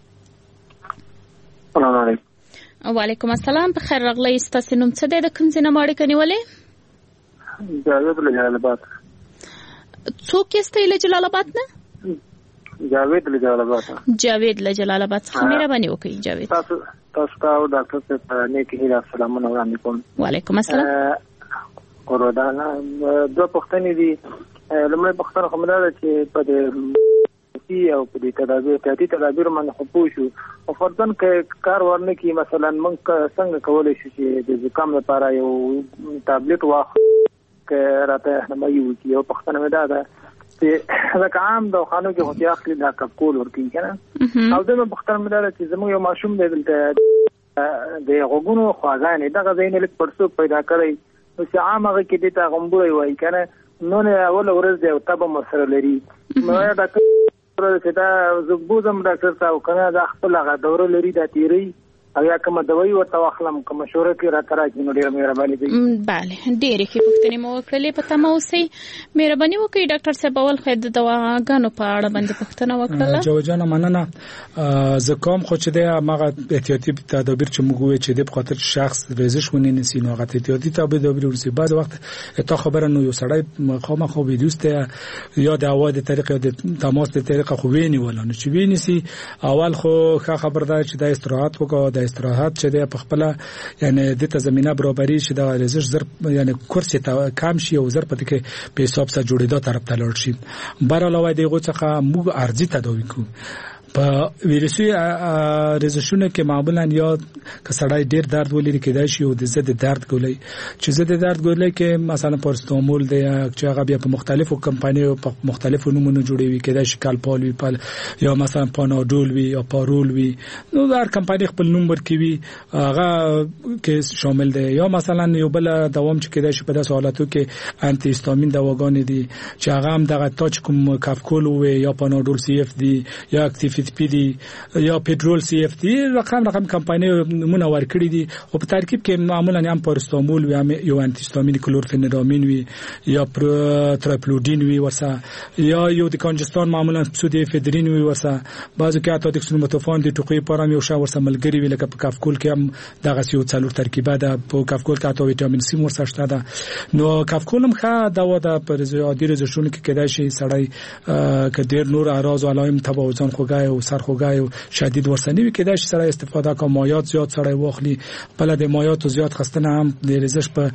السلام علیکم وعلیکم السلام بخیر راغلی ستاسو نوم څه دی د کوم ځای نه ماړی کنيولې جاوید له جلال آباد څوک یې له جلال آباد نه جاوید له جلال آباد جاوید له جلال آباد څخه مهرباني وکړئ جاوید تاسو تاسو ته ډاکټر صاحب نیکی هیله السلام علیکم وعلیکم السلام ورودانا دوه پښتنې دي لمړی پښتنه کومه ده چې په سي او په دې تدابیر احتیاطي تدابیر باندې خپو شو او فرضاً ک کار ورنه کی مثلا موږ څنګه کولای شو چې د زکام لپاره یو ټابلیټ واخلو ک راته نه یو کی او پښتنه مې دا ده چې دا عام د خانو کې هوتیا اخلي دا کپکول ورکی کنه او د پښتنه مې دا چې زموږ یو ماشوم دی دلته د غوګونو خواغانې دا غوښنه لیک پرسو پیدا کړی نو چې عام هغه کې د تا غمبوي وای کنه نو نه اول ورځ دی او تبه مسره لري نو دا چې دا زبوزم ډاکټر صاحب کنه دا خپل هغه دوره لري دا تیری او یا کوم دوايي ورته واخلم کوم مشوره کې را تراځي نو ډیره مهرباني دي bale ډیره کې پوښتنه مو وکړلې په تمه اوسئ مهرباني وکړئ ډاکټر صاحب اول خو د دواګانو په اړه باندې پوښتنه وکړه جوجانه مننه زکام خو چې د ماغه احتیاطي تدابیر چې موږ وې چې د خاطر شخص ریزش ونی نسی نو هغه احتیاطي تدابیر ورسي بعد وخت ته خبره نو یو سړی خامہ خو ویډیوسته یا د اواز د طریقې د تماس د طریقې خو ویني ولا نو چې ویني سي اول خو خبردار چې د استراحت وکړه استراحت چې د خپل یعنی د ته زمينه برابرۍ چې د ریزش زر یعنی کورسي ته کم شي او زر پته کې په حساب سره جوړېدا طرف ته لور شي بهر علاوه دغه څخه موږ ارزي تداوی کوو په ویروسي ریزشونه کې معمولا یا کسړای ډیر درد ولري کېدای شي او د زده درد ګولای چې زده درد ګولای کې مثلا پارستامول دی چې هغه بیا په مختلفو کمپانیو په مختلفو نومونو جوړوي کېدای شي کالپال وي پال یا مثلا پانادول وي یا پارول وي نو هر کمپانی خپل نوم ورکوي هغه کې شامل دی یا مثلا یو بل دوام چې کېدای شي په داسې حالاتو کې انټي هیستامین دواګانې دي چې هغه هم دغه تاج کوم کافکول وي یا پانادول سی اف دی یا اکټیف پی دی یا پټرول سی اف دی رقم رقم کمپانی مونږ ورکړي دي او په ترکیب کې معمولا هم پارستامول وي یو انټي هیستامین کلورفینرامین وي یا ترپلودین وي ورسا یا یو د کانجستان معمولا سودیفدرین وي ورسا بعضو کې اته د سنوماتوفان د ټوقي پرام یو شاور سره ملګری وي لکه په کافکول کې هم دغه یو څلور ترکیبه ده په کافکول کې اته ویټامین سی ورسره شته ده نو کافکول هم ښه دوا ده پر زیادې رزشونه کې کېدای شي سړی که ډیر نور اعراض او علائم تبه وزن خوګای او سرخوګای او شدید ورسنی وي کېدای شي سره استفاده کوم مایات زیات سره واخلي بل د مایات زیات خستنه هم د ریزش په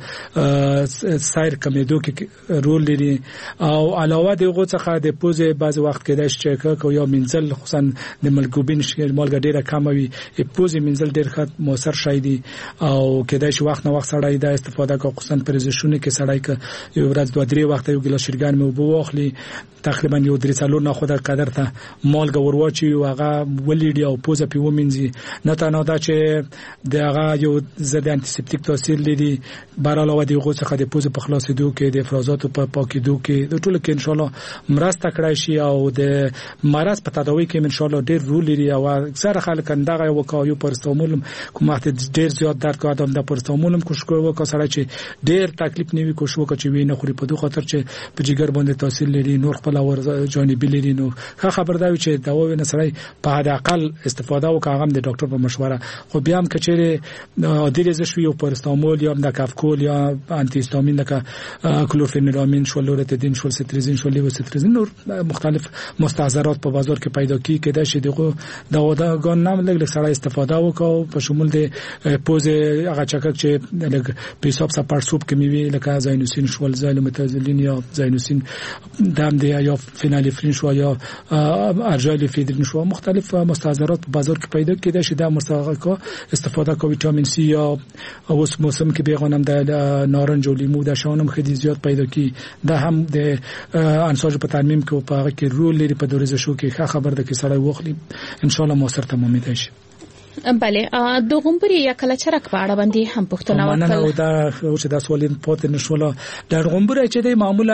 سایر کمیدو کې رول لري او علاوه دغه څخه د پوزې بعض وخت کېدای شي چې یا منزل خصوصا د ملګوبین شکل مالګه ډیره کم وي پوزې منزل ډیر ښه موثر شي دي او کېدای شي وخت نه وخت سره د استفاده کوي خصوصا پر ریزشونه کې سړی ک یو ورځ دوه درې وخت یو ګلاس شیرګان مې وبو واخلي تقریبا یو درې څلور نه خو د قدر ته مالګه ورواچي هغه ولېډي او پوزه په ومنځي نه تا نه دا چې د هغه یو ضد انټیسپټیک تاثیر لري بهر علاوه د غوڅه خدي پوزه په خلاصېدو کې د افرازات په پاکېدو کې د ټولو کې ان شاء الله مرسته کړای شي او د مرض په تداوی کې ان شاء الله ډېر رول لري او اکثر خلک اندغه وکایو پرستامول کوم وخت ډېر زیات درد کوي ادم د پرستامول کوشش کوي وکړي سره چې ډېر تکلیف نیوي کوشش وکړي چې وینه خوري په دوه خاطر چې په جګر باندې تاثیر لري نور خپل اور جانبي لري نو ښه خبر دا چې دوا ونه سره په حد اقل استفاده وکړم د ډاکټر په مشوره خو بیا هم کچېره عادي رزش وي او پرستامول یا د کافکول یا انټي هیستامین لکه کلورفینرامین شو لورتدین شو ستریزین شو لیوستریزین نور مختلف مستحضرات په بازار کې پیدا کی کېدای شي دغه دواګان نام لګ لګ سره استفاده وکړو په شمول د پوزې هغه چکک چې لګ په حساب سره پړسوب کې میوي لکه زاینوسین شو زایلومتازلین یا زاینوسین دام دی یا فینالیفرین شو یا ارجایلیفیدرین شو مختلف مستحضرات په بازار کې پیدا کېدای شي د مستحقق استفاده کوي ویټامین سی یا اوس موسم کې بیغونم د نارنج او لیمو د شاونم خدي زیات پیدا کی د هم د انساج په ترمیم کې په هغه کې رول لري په دوریزه شو کې خبر ده کې سړی وخلی ان شاء الله موثر تمامې دی شي بله د غومبري یا کلچرک په اړه باندې هم پوښتنه وکړه مننه دا چې دا سوال پاتې نشوله د غومبري چې د معمولا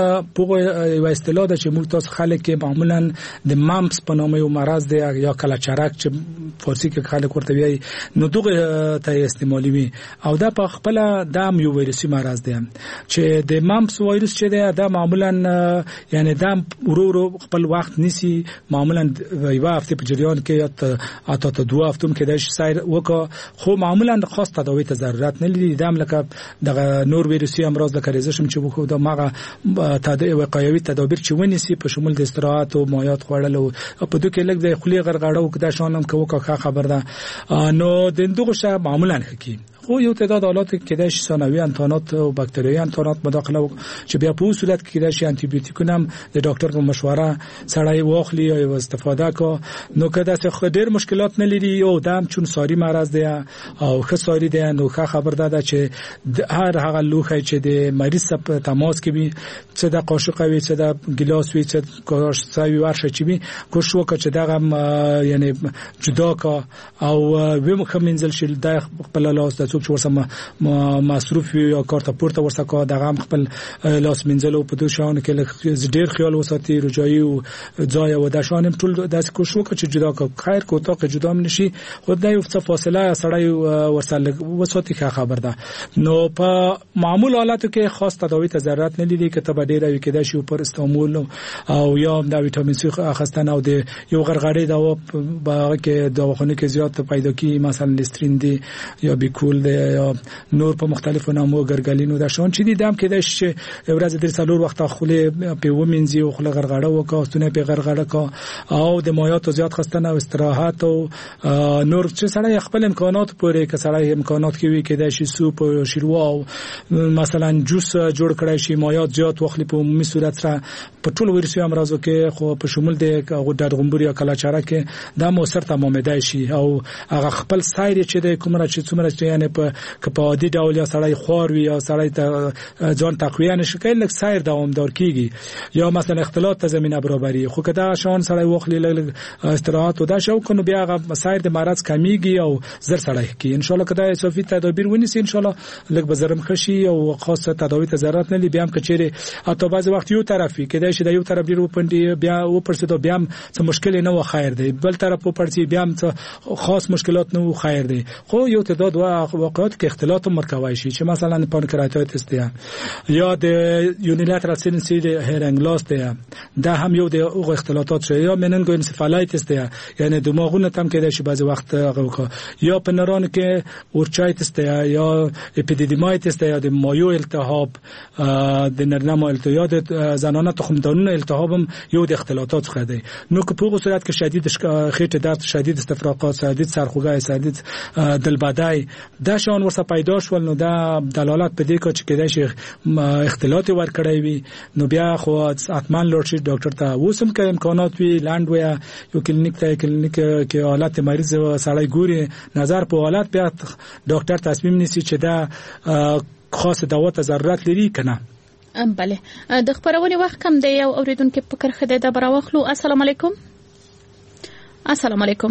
په یو اصطلاح د چې موږ تاسو خلک کې معمولا د مامپس په نامه یو مرض دی یا کلچرک چې فارسی کې خلک ورته وایي نو دغه ته استعمالوي او دا په خپل د یو ویروسي مرض دی چې د مامپس وایروس چې دی دا معمولا یعنی دا ورو ورو خپل وخت نسی معمولا یو هفته په جریان کې اته ته دوه هفته کې د سایر وکړه خو معمولا خاص تداوی ته ضرورت نه لري د لکه د نور ویروسي امراض لکه ریزشم چې وکړو د ماغه تداوی وقایوي تدابیر چې ونیسي په شمول د استراحت او مایات خوړل او په دوی کې لګ د خولي غرغړه او د شانم کوه کا خبر ده نو د دغه شی معمولا حقي خو یو تعداد حالات کې د ثانوي انتانات او باکتریایي انتانات مداخله چې بیا په صورت کې د انټي بیوټیکونه هم د ډاکټر په مشوره سړی واخلي او استفاده کو. نو که دا څه ډېر مشکلات نه لري او دام چون ساری مرز دی او ښه ساری دی نو ښه خبر ده چې هر هغه لوخه چې د مریض سره تماس کې وي چې د قاشق وي چې د ګلاس وي چې کوش ساوي ورشه چې وي کوش وکړه چې دغه یعنی جدا کا او ویم خمنځل شل د خپل لاس د څوک چې ورسره مصروف یا کارت پورته ورسره کا دغه خپل لاس منځلو په دوه شان کې ډیر خیال وساتي رجایی او ځای او د شان ټول د کوش وکړه چې جدا کا خیر کو تا که جدا نشي خو د یو څه فاصله سړی ورسره وساتي خبر ده. نو په معمول حالاتو کې خاص تداوی ته ضرورت نه لري که ته ډیر وي کې د شی پر استعمال او یا د ویټامین سی اخستنه او د یو غرغړې دوا باغ کې دواخانه کې زیات پیدا کی مثلا لیسترین دی یا بیکول دی یا نور په مختلفو نامو ګرګلینو د شون چې دي دام کې د ورځ د څلور وخت خله په ومنځي او خله غرغړه وکاستونه په غرغړه کا او د مایات زیات خستنه او استراحت او نور چې سره خپل امکانات پورې که سره امکانات کې وي کې د شي سوپ او شیروا او مثلا جوس جوړ کړای شي مایات زیات وخت په عمومي صورت سره په ټول ورسي امراضو کې خو په شمول د غوډغمبوري یا کلاچاره کې دا مو سر تمامېدای شي او هغه خپل سایر چې د کومره چې څومره چې یعنی په کپادي ډول یا سړی خور وي یا سړی ته ځان تقویه نشي کول لکه سایر دوامدار کیږي یا مثلا اختلاط ته زمينه برابرۍ خو کدا شان سړی وخلی لګ استراحت او دا شو کنه بیا هغه سایر د مرض کمیږي او زر سړی کی ان شاء الله کدا صوفي تدابیر ونیسي ان شاء الله لګ بزرم خشي او خاصه تداوی ته ضرورت نه لري بیا هم کچېره اته بعض وخت یو طرفي کدا چې د یو طرف ډیر وپندي بیا و پرسته بیا هم څه مشکل نه و خیر دی بل طرف و پرسي بیا هم څه خاص مشکلات نه و خیر دی خو یو تعداد واقعات کې اختلاط مرکوي شي چې مثلا پانکراتایتس دی یا د یونیلاترال سینسیل هرنګ لاس دی دا هم یو د او اختلاطات شي یا مننګو انسفالایتس دی یعنی دماغونه تم کې د شي بعض وخت هغه یا پنران کې اورچایتس دی یا اپیدیدیمایتس دی یا د مایو التهاب د نرنما التهاب د زنانه تخمدانونه التهاب هم یو د اختلاطات څخه دی. نو که په صورت کې شدید خېټه درد شدید استفراغات شدید سرخوږی شدید دلبدای دا شان ورسره پیدا شول نو دا دلالت په دې کوي چې کېدای شي اختلاط ور کړی وي نو بیا خو حتما لور شي ډاکټر ته وسم کې امکانات وي لاند ویا یو کلینیک ته کلینیک کې حالت مریض سړی ګوري نظر په حالت بیا ډاکټر تصمیم نیسي چې دا خاص دوا ته ضرورت لري کنه. بله د خبرونې وخت کم دی او اوریدونکو فکر خدای د براوخلو. السلام علیکم. السلام علیکم.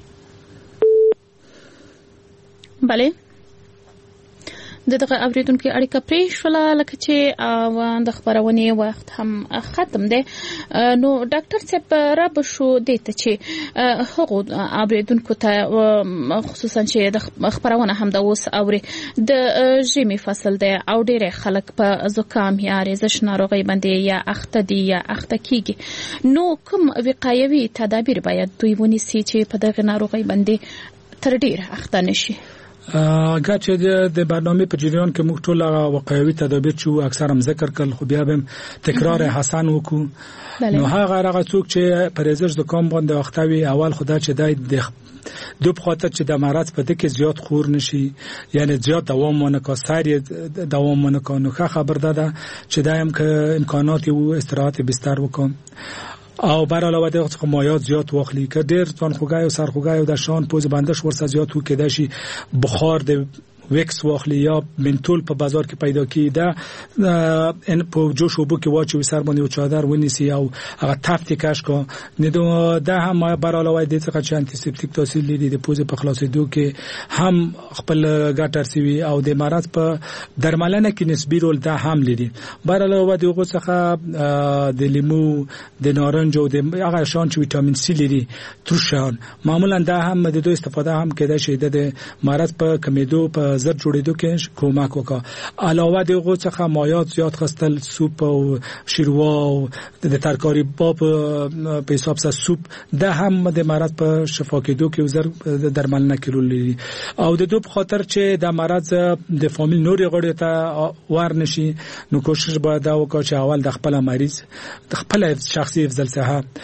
بله د دغه اوریدونکو اړیکه پرې شوله لکه چې د خبرونې وخت هم ختم دی نو ډاکټر صاحب را بشو دته چې هغه اوریدونکو ته خصوصا چې د خبرونه هم د اوس اوري د ژمي فصل دی او ډېر خلک په زکام یا ریزش ناروغي باندې یا اخته دي یا اخته کیږي نو کوم وقایوي تدابیر باید دوی ونیسي چې په دغه ناروغي باندې تر ډېر اخته نشي. اګه چې د برنامه په جریان کې موږ ټول واقعي تدابیر چې اکثر هم ذکر کړل خو بیا هم تکرار حسن وکړو نو هغه هغه څوک چې پرېزش د کوم باندې وختوي اول خدای چې دای د دوه خاطر چې د مرض په دې کې زیات خور نشي یعنی زیات دوام ونه کا ساری دوام ونه کا نو خبر ده چې دایم که امکانات او استراحت بستر وکم او بر علاوه د څه مایات زیات واخلي که ډیر ځان خوګای او سر خوګای او د شان پوز بندش ورسره زیات و کېدای شي بخار د وکس واخلي یا منتول په بازار کې پیدا کی دا ان په جوش وبو کې واچوي سر باندې او چادر ونیسي او هغه تفتی کش کو نه دا هم بر علاوه د څه چې انټي سپټیک تاثیر لري د پوز په خلاصېدو کې هم خپل ګټر سوي او د مرض په درملنه کې نسبی رول دا هم لري. بر علاوه د هغه څخه د لیمو د نارنج او د هغه شان چې ویټامین سی لري ترشان معمولا دا هم د دوی استفاده هم کېدای شي د مرض په کمیدو په زر جوړېدو کې کومک وکړي. علاوه د هغه څخه مایات زیات خستل سوپ او شیروا او د ترکاری باب په حساب سره سوپ دا هم د مرض په شفا کېدو کې زر درملنه کې رول لري او د دوه خاطر چې د مرض د فامیل نوري غړي ته ور نشي نو کوشش باید دا وکړي چې اول د خپل مریض د خپل شخصي افضل صحه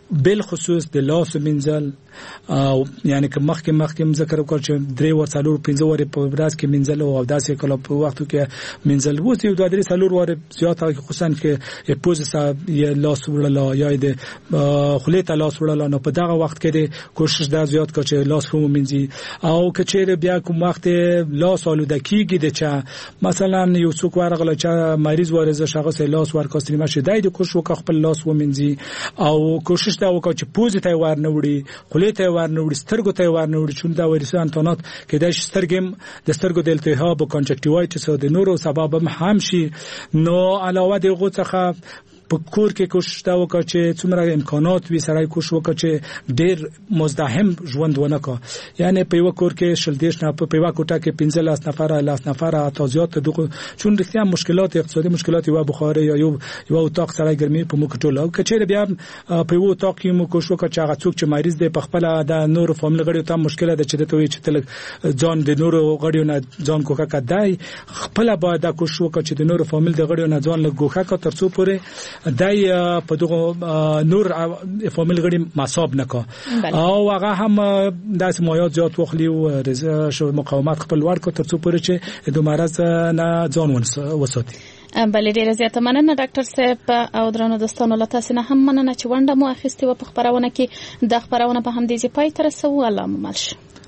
بل خصوص د لاس منزل او یعنی که مخکې مخکې ذکر وکړ چې درې ور څلور پنځه ور په ورځ کې منزل او داسې کله په وختو کې منزل وو چې د درې څلور ور زیات او خصوصا کې پوز سره یا لاس وړل یا د خلې ته لاس وړل نو په دغه وخت کې کوشش دا زیات کړ چې لاس خو منځي او کچېره بیا کوم وخت لاس آلوده کیږي د چا مثلا یو څوک ورغله چې مریض ورزه شخص لاس ورکاستري مشه دای د کوشش وکړ خپل لاس ومنځي او کوشش دا وکړ چې پوز ته ورنه وړي خلې ته ورنه وړي سترګو ته ورنه وړي چون دا وایرس انتونات کې د سترګم د سترګو د التهاب او کنجکټیوایټس او د نورو سبب هم شي نو علاوه دغه څخه په کور کې کوشش دا وکړه چې څومره امکانات وي سره کوشش وکړه چې ډېر مزدحم ژوند ونه کا یعنی په یو کور کې شل دیش نه په یو کوټه کې پنځه لاس نفر لاس نفر تازیات دغه چون رښتیا مشکلات اقتصادي مشکلات یو بخاره یا یو یو اتاق سره ګرمي په موږ ټول او کچې بیا په یو اتاق کې مو کوشش وکړه چې هغه څوک چې مریض دی په خپل د نور فامیل غړي ته مشکله ده چې د توې چې تل ځان د نور غړي نه ځان کوکا کدای خپل باید د کوشش وکړه چې د نور فامیل د غړي نه ځان له ګوخه کا ترڅو پورې دای په دغه نور فامیل غړي مصاب نکا او هغه هم داس مایات زیات وخلی او شو مقاومت خپل ورکو ترڅو پورې چې د مرز نه ځان وساتي. بلې ډیره زیاته مننه ډاکټر صاحب او درنو دوستانو له تاسو نه هم مننه چې ونده مو اخیستي و په خبرونه کې د خبرونه په هم دې پای تر سو الله ممل